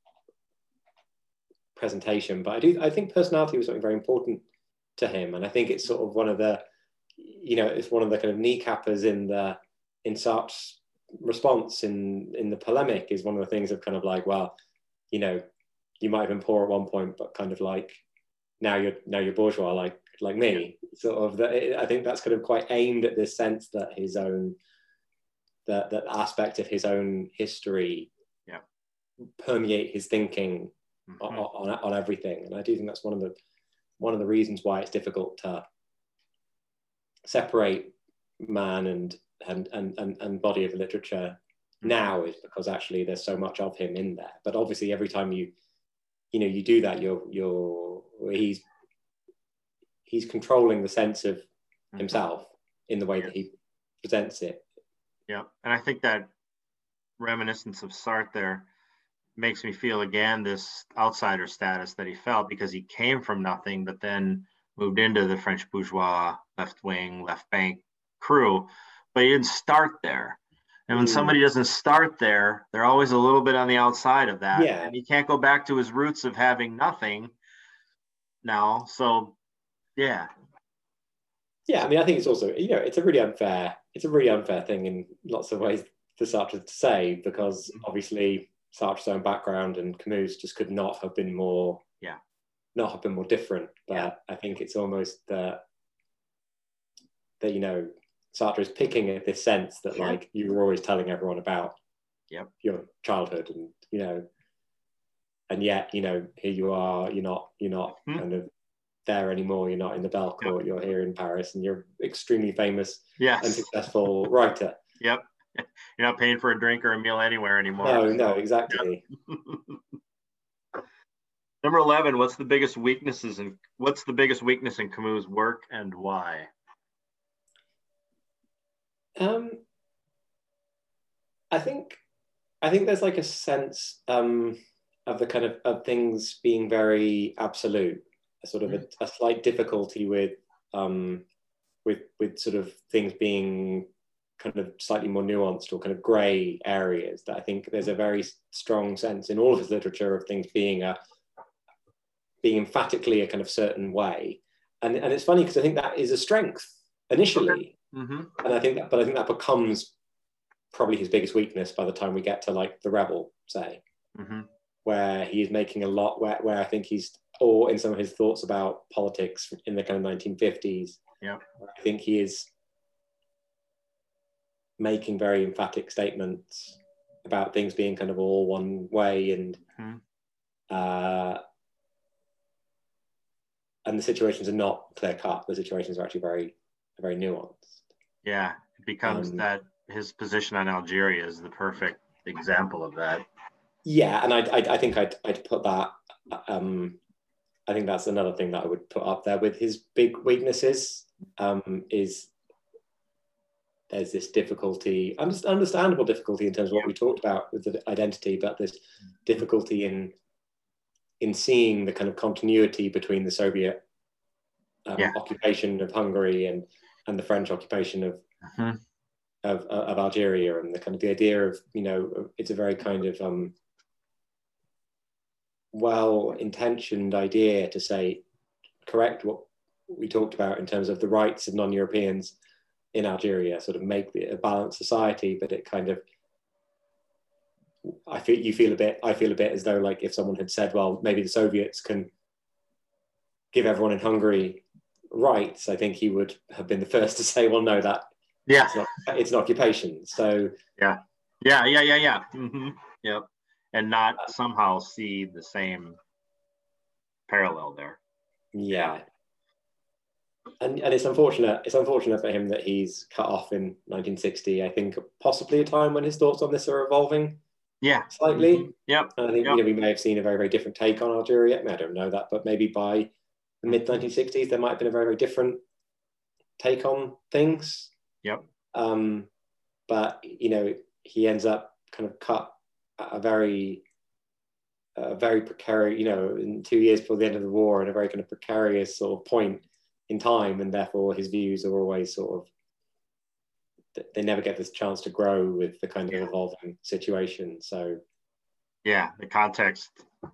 presentation, but I think personality was something very important to him, and I think it's sort of one of the, you know, it's one of the kind of kneecappers in Sartre's response in the polemic, is one of the things of kind of like, well, you know, you might have been poor at one point, but kind of like now you're bourgeois, like me, sort of. I think that's kind of quite aimed at this sense that his own, that aspect of his own history permeate his thinking on everything. And I do think that's one of the reasons why it's difficult to separate man and body of literature now, is because actually there's so much of him in there. But obviously every time you do that, he's controlling the sense of himself in the way that he presents it. Yeah, and I think that reminiscence of Sartre there makes me feel again this outsider status that he felt, because he came from nothing, but then moved into the French bourgeois left wing, left bank crew, but he didn't start there. And when somebody doesn't start there, they're always a little bit on the outside of that. Yeah. And he can't go back to his roots of having nothing now. So, yeah. Yeah, I mean, I think it's also, you know, it's a really unfair thing in lots of ways for Sartre to say, because obviously Sartre's own background and Camus just could not have been more different. But I think it's almost that you know, Sartre is picking at this sense that like you were always telling everyone about your childhood, and you know, and yet, you know, here you are, you're not kind of there anymore, you're not in the Belle Court, you're here in Paris, and you're extremely famous and successful writer. You're not paying for a drink or a meal anywhere anymore. No, exactly. Number 11, what's the biggest weakness in Camus' work and why? I think there's like a sense of the kind of things being very absolute, a sort of a slight difficulty with sort of things being kind of slightly more nuanced or kind of grey areas, that I think there's a very strong sense in all of his literature of things being emphatically a kind of certain way. And it's funny because I think that is a strength initially. Mm-hmm. And I think that becomes probably his biggest weakness by the time we get to like The Rebel, say, mm-hmm. where he is making a lot, where I think he's, or in some of his thoughts about politics in the kind of 1950s, yeah, I think he is making very emphatic statements about things being kind of all one way, and and the situations are not clear cut. The situations are actually very, very nuanced. Yeah, it becomes that his position on Algeria is the perfect example of that. Yeah, and I think I'd put that. I think that's another thing that I would put up there with his big weaknesses. Is there's this difficulty, understandable difficulty in terms of what we talked about with the identity, but this difficulty in seeing the kind of continuity between the Soviet occupation of Hungary and the French occupation of Algeria, and the kind of the idea of, you know, it's a very kind of well-intentioned idea to say, correct what we talked about in terms of the rights of non-Europeans in Algeria, sort of make a balanced society, but it kind of, I feel a bit as though, like, if someone had said, well, maybe the Soviets can give everyone in Hungary rights, I think he would have been the first to say, well, no, that it's an occupation. So yeah. Mm-hmm. Yep. And not somehow see the same parallel there. Yeah. And it's unfortunate for him that he's cut off in 1960. I think possibly a time when his thoughts on this are evolving. Yeah, slightly. Mm-hmm. Yep. And I think we may have seen a very, very different take on Algeria. I mean, I don't know that, but maybe by the mid 1960s there might have been a very, very different take on things. Yep. But you know, he ends up kind of cut at a very precarious, you know, in 2 years before the end of the war, in a very kind of precarious sort of point in time, and therefore his views are always sort of, they never get this chance to grow with the kind of evolving situation. So yeah, the context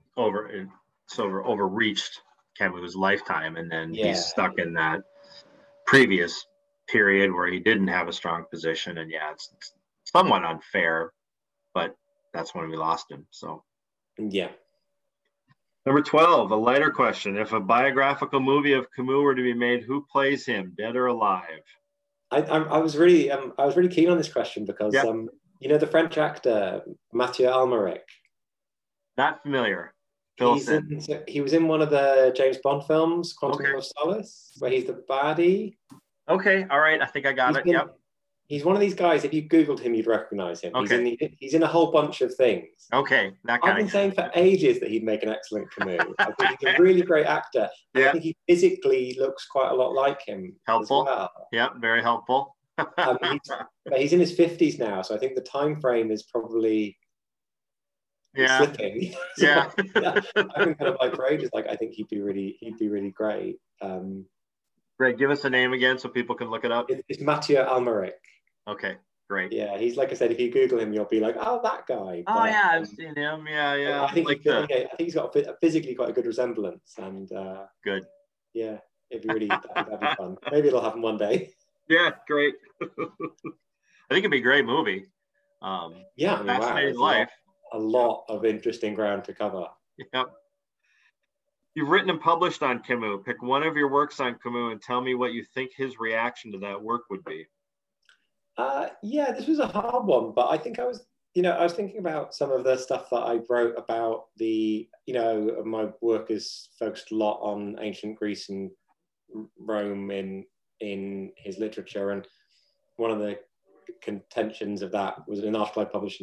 overreached Camus' lifetime, and then he's stuck in that previous period where he didn't have a strong position, and it's somewhat unfair, but that's when we lost him. So yeah. Number 12, a lighter question. If a biographical movie of Camus were to be made, who plays him, dead or alive? I was really keen on this question because you know, the French actor Mathieu Amalric. Not familiar. He was in one of the James Bond films, Quantum of Solace, where he's the baddie. Okay, all right. I think I got it. Yep. He's one of these guys, if you Googled him, you'd recognize him. Okay. He's in a whole bunch of things. Okay. I've been saying for ages that he'd make an excellent Camus. I think he's a really great actor. I think he physically looks quite a lot like him. Helpful. As well. Yeah, very helpful. He's in his 50s now, so I think the time frame is probably slipping. Yeah. I've been kind of like for ages, like I think he'd be really great. Great. Give us a name again so people can look it up. It's Mathieu Amalric. Okay, great. Yeah, he's, like I said, if you Google him, you'll be like, oh, that guy. Oh, yeah, I've seen him. Yeah. I think he's got physically quite a good resemblance, and good. Yeah, it'd be really that'd be fun. Maybe it'll happen one day. Yeah, great. I think it'd be a great movie. Fascinating life. A lot of interesting ground to cover. Yep. You've written and published on Camus. Pick one of your works on Camus and tell me what you think his reaction to that work would be. This was a hard one, but I think I was thinking about some of the stuff that I wrote about my work is focused a lot on ancient Greece and Rome in his literature. And one of the contentions of that was an article I published in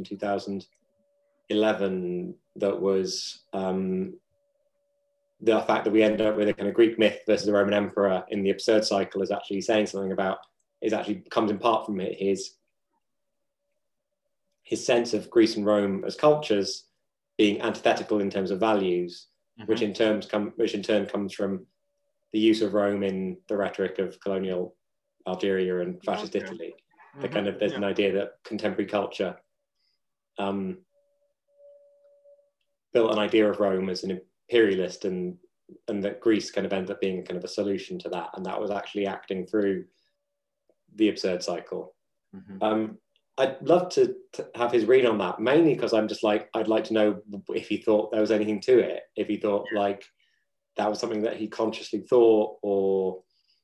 2011 that was the fact that we end up with a kind of Greek myth versus a Roman emperor in the absurd cycle is actually saying something about, is actually comes in part from his sense of Greece and Rome as cultures being antithetical in terms of values, which in turn comes from the use of Rome in the rhetoric of colonial Algeria and fascist Italy. The kind of, there's an idea that contemporary culture built an idea of Rome as an imperialist, and that Greece kind of ended up being kind of a solution to that, and that was actually acting through the absurd cycle. I'd love to have his read on that, mainly because I'm just like, I'd like to know if he thought there was anything to it, if he thought like that was something that he consciously thought, or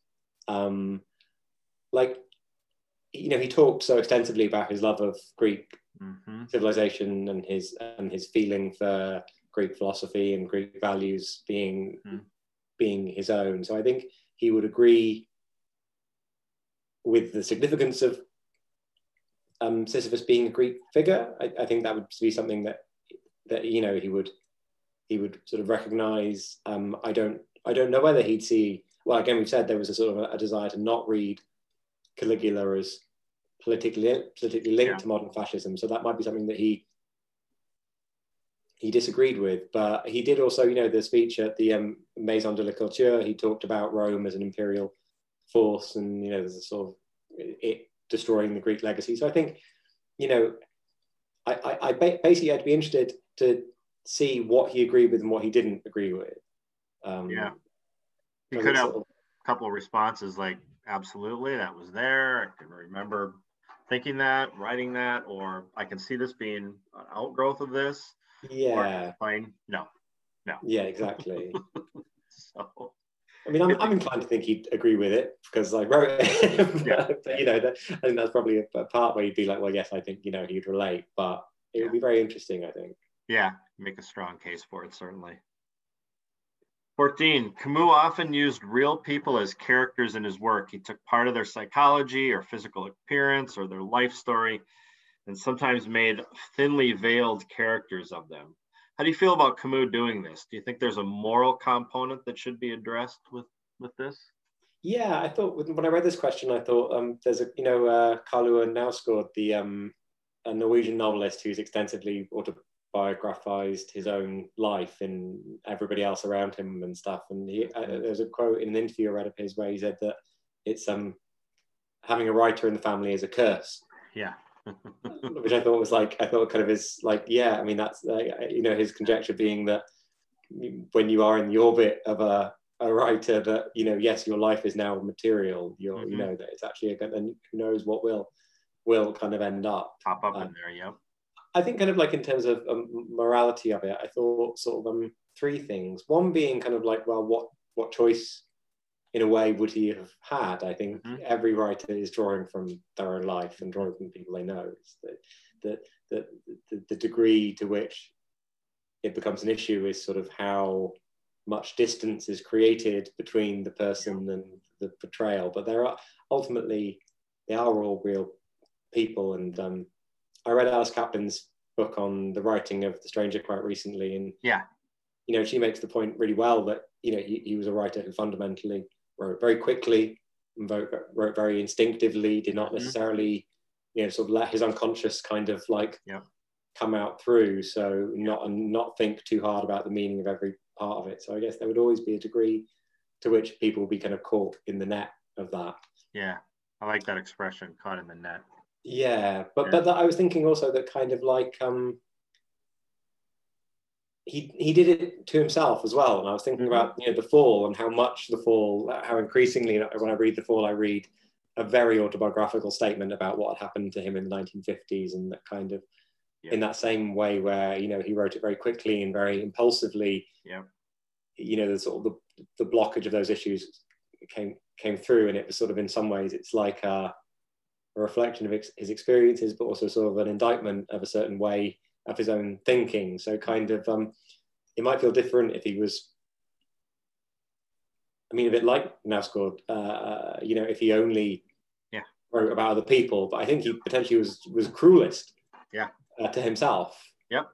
like, you know, he talked so extensively about his love of Greek civilization and his feeling for Greek philosophy and Greek values being his own. So I think he would agree with the significance of Sisyphus being a Greek figure. I think that would be something that you know, he would sort of recognize. I don't know whether he'd see. Well, again, we've said there was a sort of a desire to not read Caligula as politically linked to modern fascism, so that might be something that he disagreed with. But he did also, you know, the speech at the Maison de la Culture, he talked about Rome as an imperial force, and, you know, there's a sort of it destroying the Greek legacy. So I think, you know, I basically I'd be interested to see what he agreed with and what he didn't agree with. You could have a couple of responses like, absolutely, that was there. I can remember thinking that, writing that, or I can see this being an outgrowth of this. Yeah. Fine. No. Yeah, exactly. So, I mean, I'm inclined to think he'd agree with it because I wrote it. But, you know, I think that's probably a part where you'd be like, well, yes, I think, you know, he'd relate, but it would be very interesting, I think. Yeah, make a strong case for it, certainly. 14, Camus often used real people as characters in his work. He took part of their psychology or physical appearance or their life story and sometimes made thinly veiled characters of them. How do you feel about Camus doing this? Do you think there's a moral component that should be addressed with this? Yeah, I thought when I read this question, I thought there's a, you know, Karl Ove Knausgård, the a Norwegian novelist who's extensively autobiographized his own life and everybody else around him and stuff. And there's a quote in an interview I read of his where he said that it's having a writer in the family is a curse. Yeah. Which I thought was like, I thought kind of is like, yeah, I mean, that's, you know, his conjecture being that when you are in the orbit of a writer, that, you know, yes, your life is now material, you know, that it's actually, and who knows what will kind of end up. Pop up in there, yeah. I think kind of like in terms of morality of it, I thought sort of three things. One being kind of like, well, what choice in a way would he have had? I think every writer is drawing from their own life and drawing from people they know. The degree to which it becomes an issue is sort of how much distance is created between the person and the portrayal. But ultimately, they are all real people. And I read Alice Kaplan's book on the writing of The Stranger quite recently. And, you know, she makes the point really well that, you know, he was a writer who fundamentally wrote very quickly, wrote very instinctively, did not necessarily, you know, sort of let his unconscious kind of like come out through. So not think too hard about the meaning of every part of it. So I guess there would always be a degree to which people would be kind of caught in the net of that. Yeah, I like that expression, caught in the net. Yeah, but I was thinking also that kind of like he did it to himself as well. And I was thinking about, you know, The Fall and how much The Fall, how increasingly when I read The Fall, I read a very autobiographical statement about what had happened to him in the 1950s, and that kind of in that same way where, you know, he wrote it very quickly and very impulsively. You know, the sort of the blockage of those issues came through, and it was sort of in some ways it's like a reflection of his experiences, but also sort of an indictment of a certain way of his own thinking. So kind of, it might feel different if he was, I mean, a bit like Knausgård, you know, if he only wrote about other people, but I think he potentially was cruelest to himself.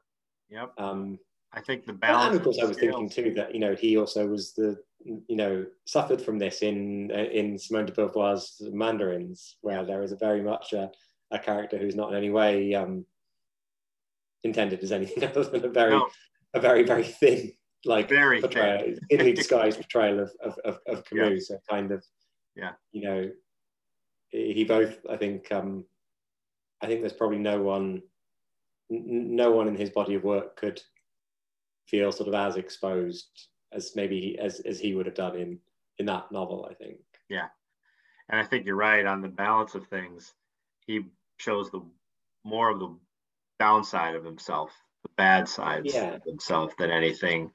I think the balance. And of course, I was thinking too that, you know, he also was suffered from this in Simone de Beauvoir's Mandarins, where there is very much a character who's not in any way intended as anything other than a very, very thin, like portrayal, thinly disguised portrayal of Camus. So kind of, you know, I think there's probably no one in his body of work could feel sort of as exposed as maybe as he would have done in that novel, I think. Yeah. And I think you're right on the balance of things. He shows the more of the downside of himself, the bad sides of himself than anything,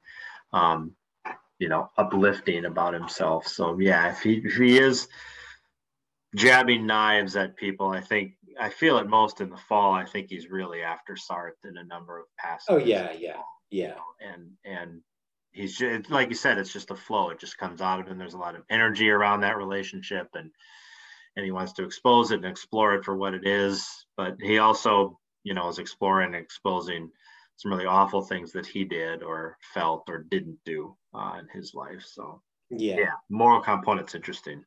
uplifting about himself. So yeah, if he is jabbing knives at people, I feel it most in the fall. I think he's really after Sartre in a number of passages. Oh yeah. And he's just, like you said, it's just a flow. It just comes out of him. There's a lot of energy around that relationship, and he wants to expose it and explore it for what it is. But he also, is exploring and exposing some really awful things that he did or felt or didn't do in his life. So yeah, moral component's interesting.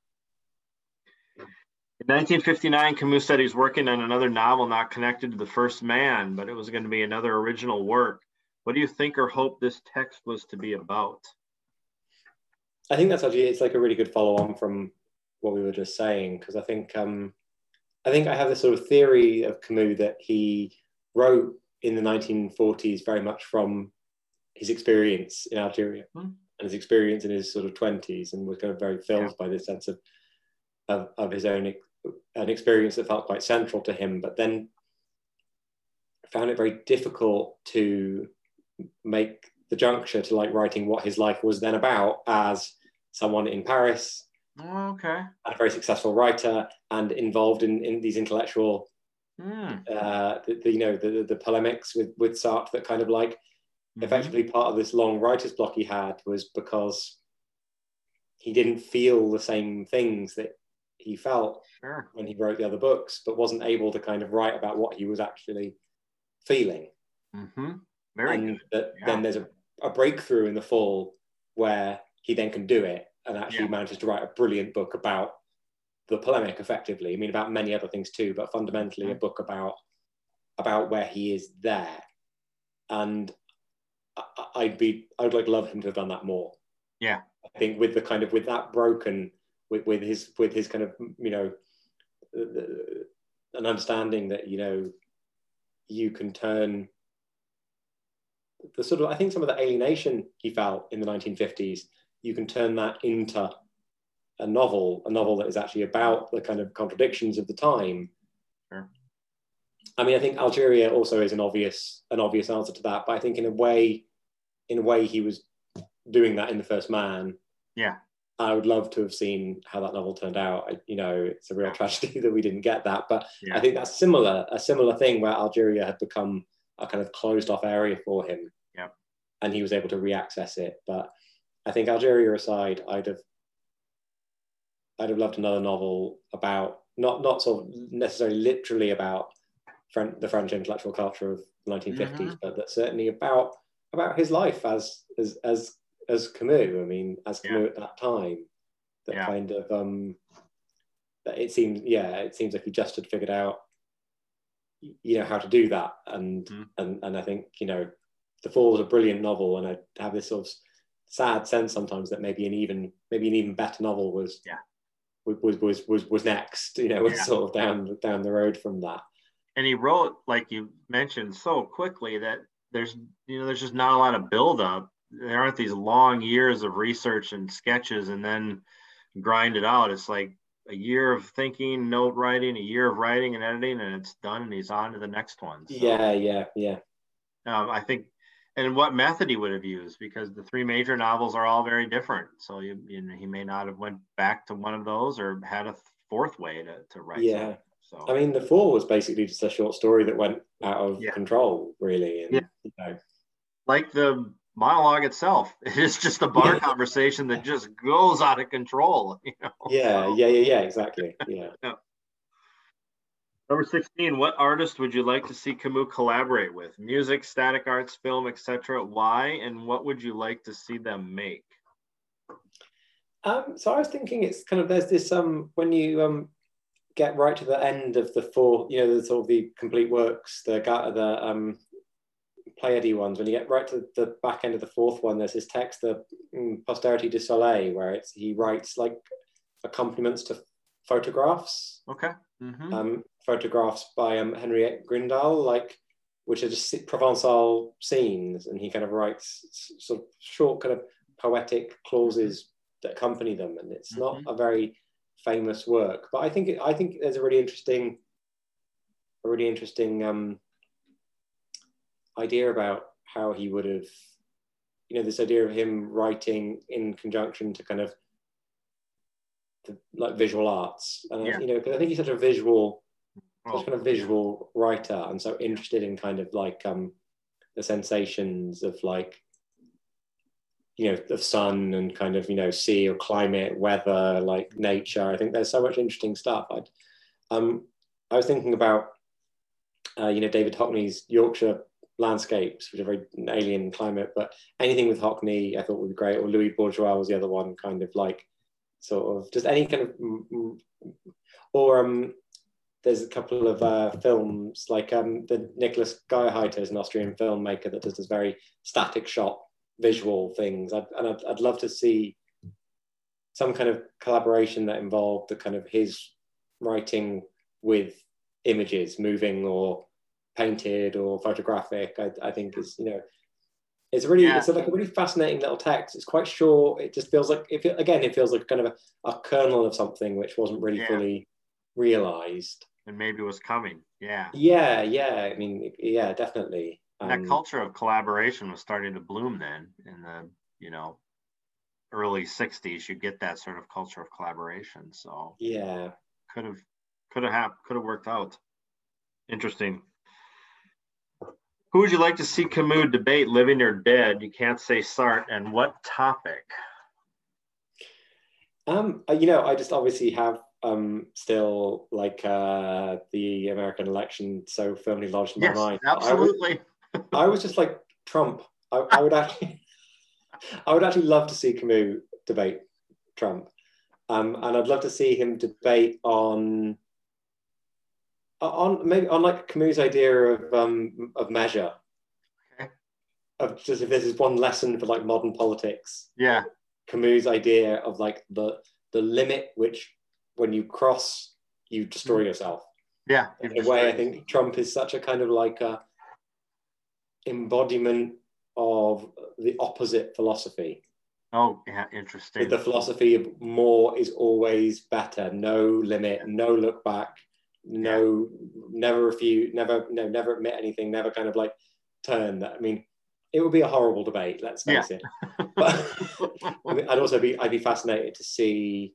In 1959, Camus said he was working on another novel not connected to The First Man, but it was going to be another original work. What do you think or hope this text was to be about? I think it's like a really good follow-on from what we were just saying, because I think I have this sort of theory of Camus that he wrote in the 1940s very much from his experience in Algeria and his experience in his sort of 20s, and was kind of very filled by this sense of his own an experience that felt quite central to him, but then found it very difficult to make the juncture to like writing what his life was then about as someone in Paris, and a very successful writer, and involved in these intellectual the polemics with Sartre that kind of like effectively part of this long writer's block he had was because he didn't feel the same things that he felt when he wrote the other books, but wasn't able to kind of write about what he was actually feeling. Then there's a breakthrough in the fall where he then can do it and actually manages to write a brilliant book about the polemic, effectively. I mean, about many other things too, but fundamentally a book about where he is there. And I'd love him to have done that more. Yeah, I think with that broken, with his kind of an understanding that you can turn the sort of, I think some of the alienation he felt in the 1950s, you can turn that into a novel that is actually about the kind of contradictions of the time. Sure. I mean, I think Algeria also is an obvious answer to that, but I think in a way he was doing that in The First Man. Yeah. I would love to have seen how that novel turned out. It's a real tragedy that we didn't get that, but I think that's a similar thing where Algeria had become a kind of closed off area for him. Yeah. And he was able to reaccess it. But I think Algeria aside, I'd have loved another novel about not sort of necessarily literally about the French intellectual culture of the 1950s, but that certainly about his life as Camus. I mean, as Camus at that time, that kind of that it seems like he just had figured out how to do that, and I think The Fall was a brilliant novel, and I have this sort of sad sense sometimes that maybe an even better novel was next, was sort of down the road from that. And he wrote, like you mentioned, so quickly that there's just not a lot of buildup. There aren't these long years of research and sketches and then grind it out. It's like a year of thinking, note writing, a year of writing and editing, and it's done, and he's on to the next one. So, yeah. I think, and what method he would have used, because the three major novels are all very different. So he may not have went back to one of those or had a fourth way to write. Yeah. So I mean, The Fall was basically just a short story that went out of control, really. And, like the monologue itself, it is just a bar conversation that just goes out of control. Yeah, exactly. Yeah. Number 16, what artist would you like to see Camus collaborate with? Music, static arts, film, etc. Why, and what would you like to see them make? So I was thinking it's kind of, there's this when you get right to the end of the four, the sort of the complete works, the Pleiade ones, when you get right to the back end of the fourth one, there's this text, the Posterité du Soleil, where he writes like accompaniments to photographs. Okay. Photographs by Henriette Grindal, like, which are just Provençal scenes, and he kind of writes sort of short kind of poetic clauses that accompany them, and it's not a very famous work, but I think there's a really interesting idea about how he would have, this idea of him writing in conjunction to kind of like visual arts, and because I think he's such a visual writer, and so interested in kind of like the sensations of like, of sun and kind of, sea or climate, weather, like nature. I think there's so much interesting stuff. I was thinking about, David Hockney's Yorkshire landscapes, which are very alien climate, but anything with Hockney I thought would be great, or Louis Bourgeois was the other one, kind of like sort of just any kind of, or there's a couple of films like the Nicholas Geierheiter is an Austrian filmmaker that does this very static shot visual things. I'd love to see some kind of collaboration that involved the kind of his writing with images moving or painted or photographic. I think is, it's really it's like a really fascinating little text. It's quite short. It just feels like it feels like kind of a kernel of something which wasn't really fully realized and maybe was coming. I mean, definitely. That culture of collaboration was starting to bloom then in the early 60s. You get that sort of culture of collaboration, so could have worked out. Interesting. Who would you like to see Camus debate, living or dead? You can't say Sartre. And what topic? I just obviously have still like the American election so firmly lodged in my mind. Absolutely. I was just like Trump. I would actually love to see Camus debate Trump, and I'd love to see him debate on like Camus' idea of measure. Okay. Of just, if this is one lesson for like modern politics. Yeah. Camus' idea of like the limit which when you cross you destroy yourself. Yeah. In a way, I think Trump is such a kind of like a embodiment of the opposite philosophy. Oh, yeah, interesting. With the philosophy of more is always better, no limit, no look back, never refuse, never admit anything, never kind of like turn that. I mean, it would be a horrible debate, let's face it. But I'd be fascinated to see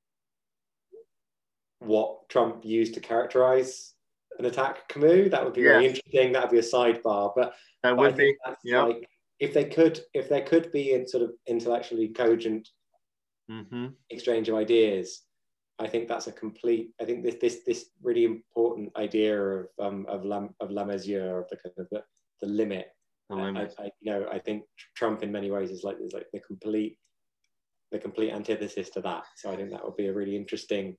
what Trump used to characterize an attack Camus. That would be very interesting. That would be a sidebar, but that would be like if they could be in sort of intellectually cogent exchange of ideas. I think that's a complete. I think this really important idea of la mesure, of the kind of the limit. I think Trump in many ways is like the complete antithesis to that. So I think that would be a really interesting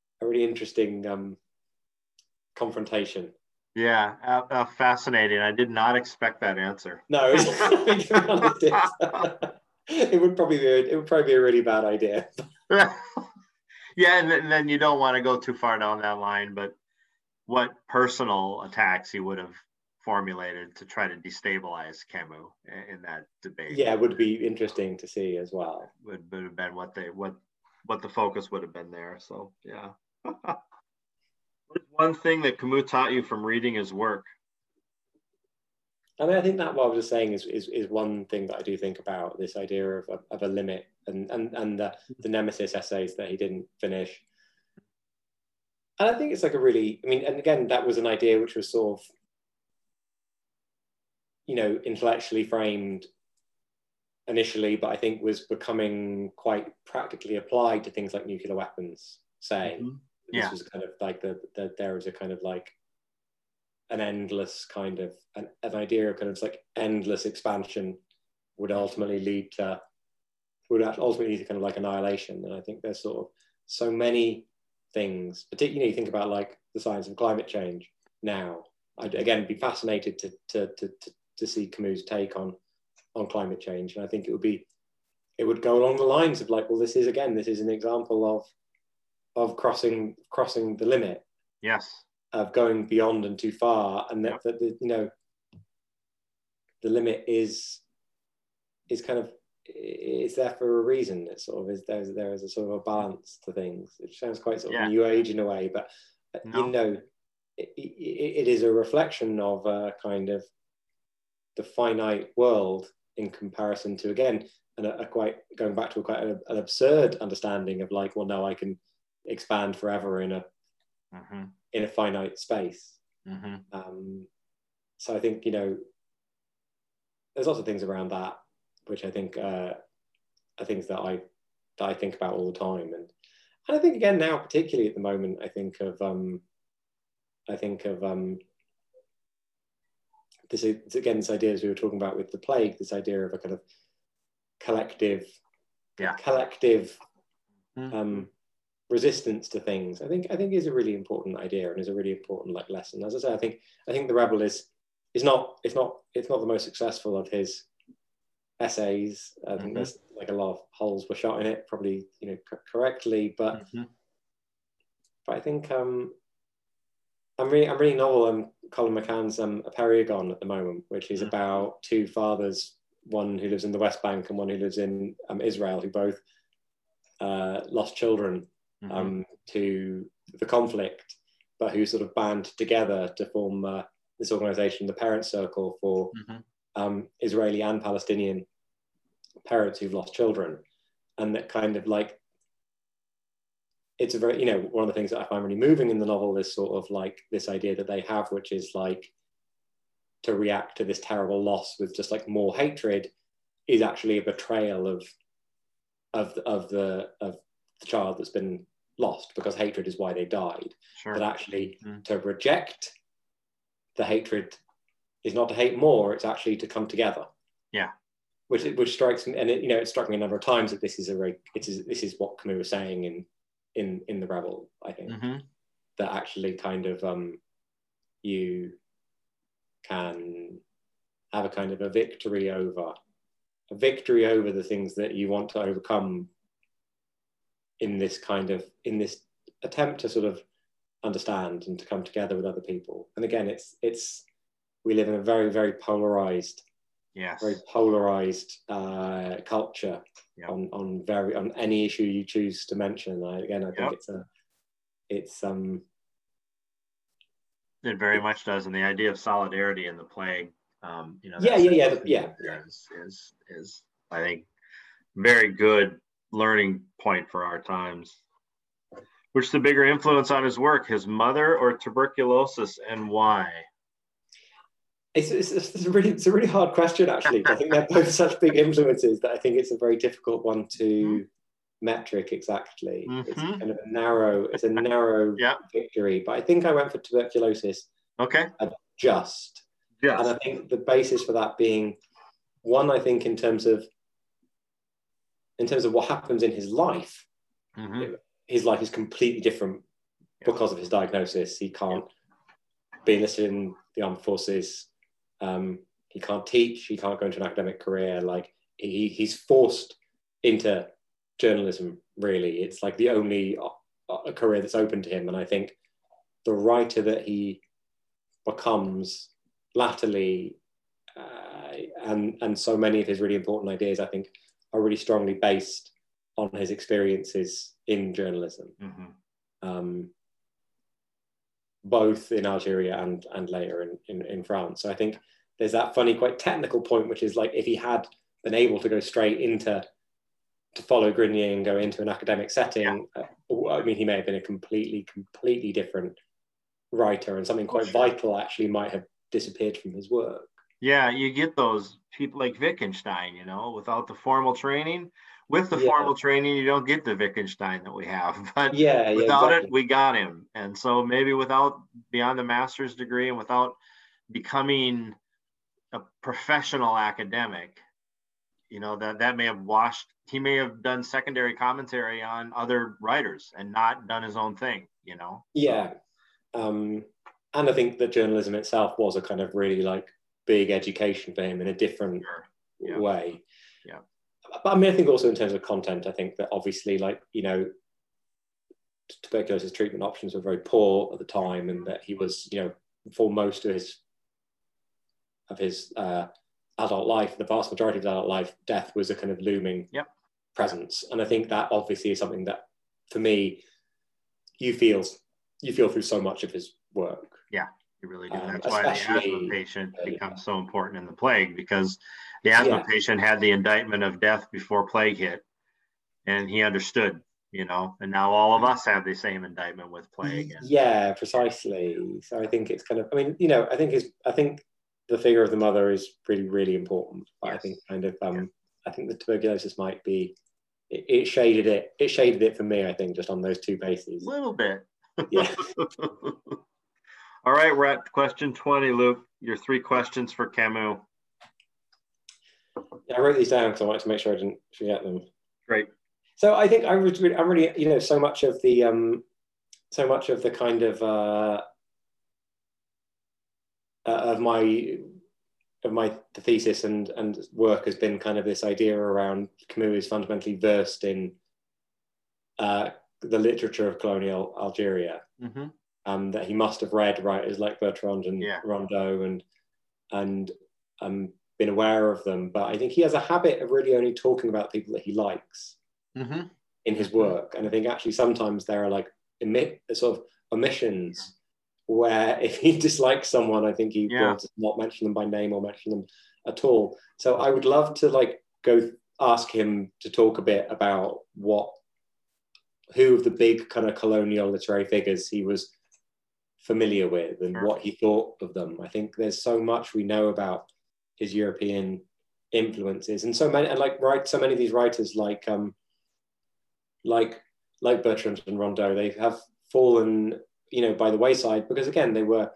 confrontation. Yeah, fascinating. I did not expect that answer. No, it would probably be a really bad idea. Yeah, and then you don't want to go too far down that line, but what personal attacks he would have formulated to try to destabilize Camus in that debate. Yeah, it would be interesting to see as well. Would have been what the focus would have been there. So yeah. What's one thing that Camus taught you from reading his work? I mean, I think that what I was just saying is one thing that I do think about, this idea of a limit and the Nemesis essays that he didn't finish. And I think it's like a really, I mean, and again, that was an idea which was sort of, intellectually framed initially, but I think was becoming quite practically applied to things like nuclear weapons, say. This was kind of like there was a kind of like an endless kind of an idea of kind of like endless expansion would ultimately lead to kind of like annihilation. And I think there's sort of so many things, particularly you think about like the science of climate change now. I'd again be fascinated to see Camus' take on climate change, and I think it would go along the lines of like, well, this is an example of crossing the limit. Yes. Of going beyond and too far, and that the, you know, the limit is kind of, it's there for a reason. It sort of is, there is a sort of a balance to things. It sounds quite sort of new age in a way, but you know, it is a reflection of kind of the finite world in comparison to, again, and a quite going back to quite an absurd understanding of like, well, no, I can expand forever in a finite space. So I think, you know, there's lots of things around that which I think are things that I think about all the time, and I think again now, particularly at the moment, I think of this again, this idea, as we were talking about with the plague, this idea of a kind of collective resistance to things. I think is a really important idea and is a really important like lesson. As I say, I think The Rebel is not the most successful of his essays. I think there's like a lot of holes were shot in it, probably, you know, correctly, but I think I'm reading a novel, Colin McCann's A Perigon at the moment, which is about two fathers, one who lives in the West Bank and one who lives in Israel, who both lost children to the conflict, but who sort of band together to form this organization, the Parent Circle, for Israeli and Palestinian parents who've lost children. And that kind of like, it's a very, you know, one of the things that I find really moving in the novel is sort of like this idea that they have, which is like to react to this terrible loss with just like more hatred is actually a betrayal of the child that's been lost, because hatred is why they died. But actually to reject the hatred is not to hate more, it's actually to come together. Which strikes me, and it, you know, it struck me a number of times that this is what Camus was saying in The Rebel, I think. That actually kind of you can have a kind of a victory over the things that you want to overcome in this attempt to sort of understand and to come together with other people. And again, it's we live in a very, very polarized culture on any issue you choose to mention. I think it very much does, and the idea of solidarity in the plague, you know, is I think very good learning point for our times. Which is the bigger influence on his work, his mother or tuberculosis, and why? It's a really hard question, actually. I think they're both such big influences that I think it's a very difficult one to metric exactly. It's kind of a narrow victory, but I think I went for tuberculosis. Just. And I think the basis for that being one, I think in terms of what happens in his life, his life is completely different because of his diagnosis. He can't be enlisted in the armed forces. He can't teach. He can't go into an academic career. Like he's forced into journalism. Really, it's like the only career that's open to him. And I think the writer that he becomes latterly, and so many of his really important ideas, I think, are really strongly based on his experiences in journalism, both in Algeria and later in France. So I think there's that funny, quite technical point, which is like if he had been able to go straight into to follow Grenier and go into an academic setting, I mean, he may have been a completely different writer, and something quite vital actually might have disappeared from his work. Yeah, you get those people like Wittgenstein, you know, without the formal training. With the formal training, you don't get the Wittgenstein that we have. But without it, we got him. And so maybe beyond the master's degree and without becoming a professional academic, you know, that may have he may have done secondary commentary on other writers and not done his own thing, you know? And I think that journalism itself was a kind of really like big education for him in a different way. But I mean, I think also in terms of content, I think that obviously, like, you know, tuberculosis treatment options were very poor at the time, and that he was, you know, for most of his adult life, the vast majority of his adult life, death was a kind of looming presence. And I think that obviously is something that, for me, you feel through so much of his work. Yeah, you really do. That's why the asthma patient becomes so important in the plague, because the asthma patient had the indictment of death before plague hit, and he understood, you know, and now all of us have the same indictment with plague. Yeah, precisely. So I think it's kind of, I mean, you know, I think the figure of the mother is really, really important. But I think kind of, I think the tuberculosis might be, it shaded it for me, I think, just on those two bases. A little bit. Yeah. All right, we're at question 20, Luke. Your 3 questions for Camus. Yeah, I wrote these down because I wanted to make sure I didn't forget them. Great. So I think I'm really, you know, so much of the kind of the thesis and work has been kind of this idea around Camus is fundamentally versed in the literature of colonial Algeria, that he must have read writers like Bertrand and Rondeau and been aware of them. But I think he has a habit of really only talking about people that he likes in his work. And I think actually sometimes there are like sort of omissions where if he dislikes someone, I think he will just not mention them by name or mention them at all. So I would love to like go ask him to talk a bit about who of the big kind of colonial literary figures he was familiar with and what he thought of them. I think there's so much we know about his European influences, and so many, and so many of these writers like Bertrand and Rondeau, they have fallen, you know, by the wayside because again they were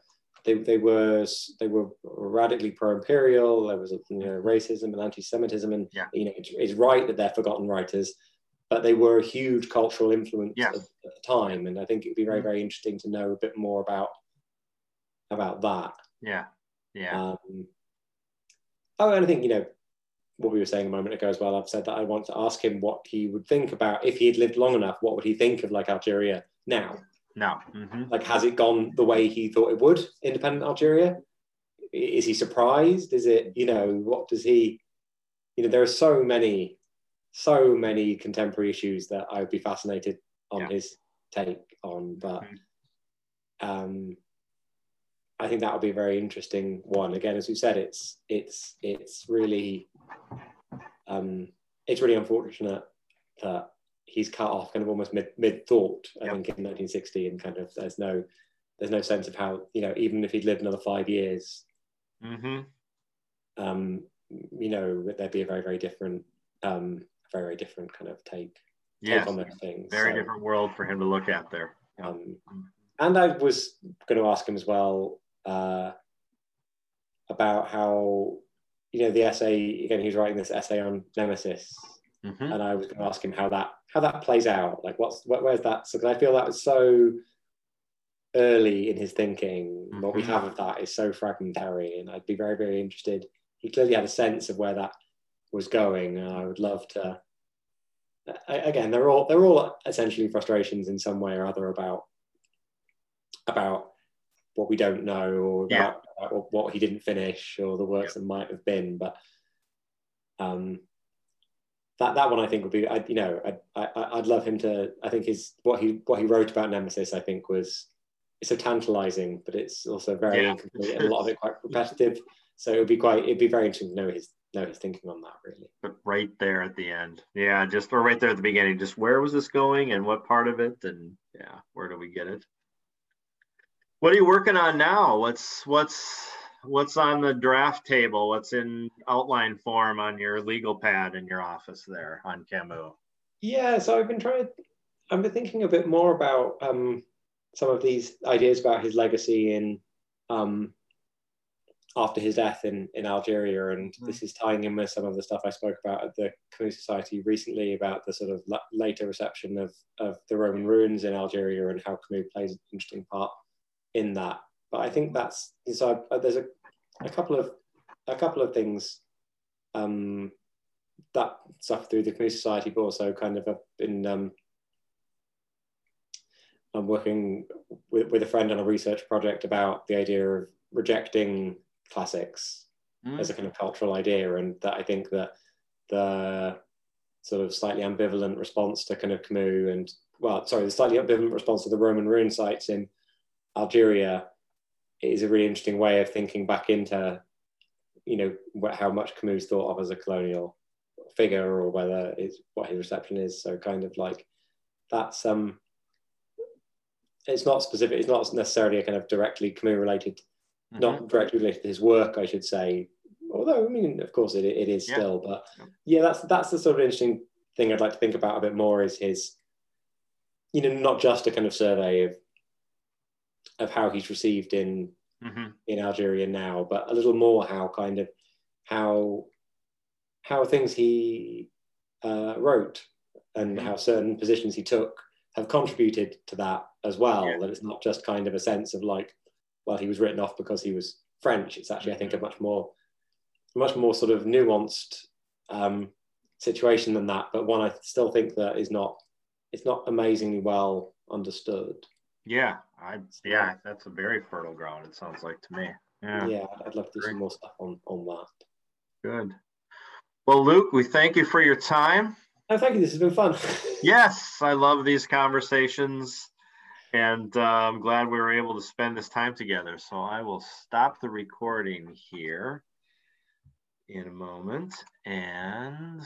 radically pro-imperial. There was racism and anti-Semitism, and you know it's right that they're forgotten writers, but they were a huge cultural influence at the time, and I think it'd be very, very interesting to know a bit more about that. And I think, you know, what we were saying a moment ago as well, I've said that I want to ask him what he would think about, if he had lived long enough, what would he think of like Algeria now? Like, has it gone the way he thought it would, independent Algeria? Is he surprised? Is it, you know, what does he, you know, there are so many contemporary issues that I would be fascinated on his take on, but I think that would be a very interesting one. Again, as we said, it's really unfortunate that he's cut off kind of almost mid thought. I think in 1960, and kind of there's no sense of how, you know, even if he'd lived another 5 years, you know, there'd be a very, very different very different kind of take on those things. Very different world for him to look at there. And I was going to ask him as well about how, you know, the essay, again, he was writing this essay on Nemesis, and I was going to ask him how that plays out. Like, where's that? So, because I feel that was so early in his thinking. What we have of that is so fragmentary, and I'd be very, very interested. He clearly had a sense of where that was going, and I would love to. Again, they're all essentially frustrations in some way or other about what we don't know, or about what he didn't finish, or the works that might have been. But that one I think would be, I'd love him to. I think what he wrote about Nemesis, I think it's so tantalizing, but it's also very incomplete, and a lot of it quite repetitive. So it'd be very interesting to know his thinking on that, really. But right there at the end, or right there at the beginning, just where was this going and what part of it, and where do we get it? What are you working on now? What's on the draft table? What's in outline form on your legal pad in your office there on Camus? Yeah, so I've been thinking a bit more about some of these ideas about his legacy in after his death in Algeria, and this is tying in with some of the stuff I spoke about at the Camus Society recently about the sort of later reception of the Roman ruins in Algeria and how Camus plays an interesting part in that. But I think there's a couple of things that stuff through the Camus Society, but also kind of been I'm working with a friend on a research project about the idea of rejecting classics as a kind of cultural idea, and that I think that the sort of slightly ambivalent response to kind of Camus and, well, sorry, the slightly ambivalent response to the Roman ruin sites in Algeria is a really interesting way of thinking back into, you know, how much Camus thought of as a colonial figure, or whether it's what his reception is. So kind of like that's it's not specific, it's not necessarily a kind of directly Camus related, not directly related to his work, I should say, although I mean of course it is still, but yeah, that's the sort of interesting thing I'd like to think about a bit more, is his, you know, not just a kind of survey of how he's received in Algeria now, but a little more how kind of how things he wrote and how certain positions he took have contributed to that as well. That it's not just kind of a sense of like, well, he was written off because he was French. It's actually, I think, a much more sort of nuanced situation than that, but one I still think that it's not amazingly well understood. Yeah, that's a very fertile ground, it sounds like to me. Yeah, I'd love to do some more stuff on that. Good. Well, Luke, we thank you for your time. Oh, thank you. This has been fun. Yes, I love these conversations, and I'm glad we were able to spend this time together. So I will stop the recording here in a moment, and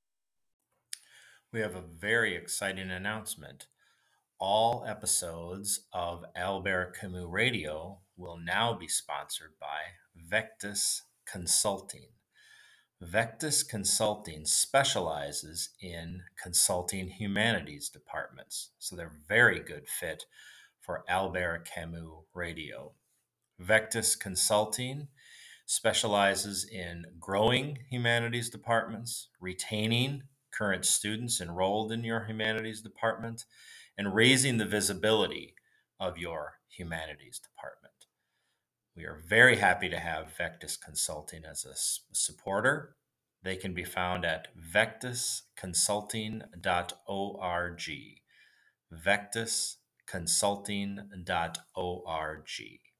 we have a very exciting announcement. All episodes of Albert Camus Radio will now be sponsored by Vectis Consulting. Vectis Consulting specializes in consulting humanities departments, so they're a very good fit for Albert Camus Radio. Vectis Consulting specializes in growing humanities departments, retaining current students enrolled in your humanities department, and raising the visibility of your humanities department. We are very happy to have Vectis Consulting as a supporter. They can be found at vectisconsulting.org. vectisconsulting.org.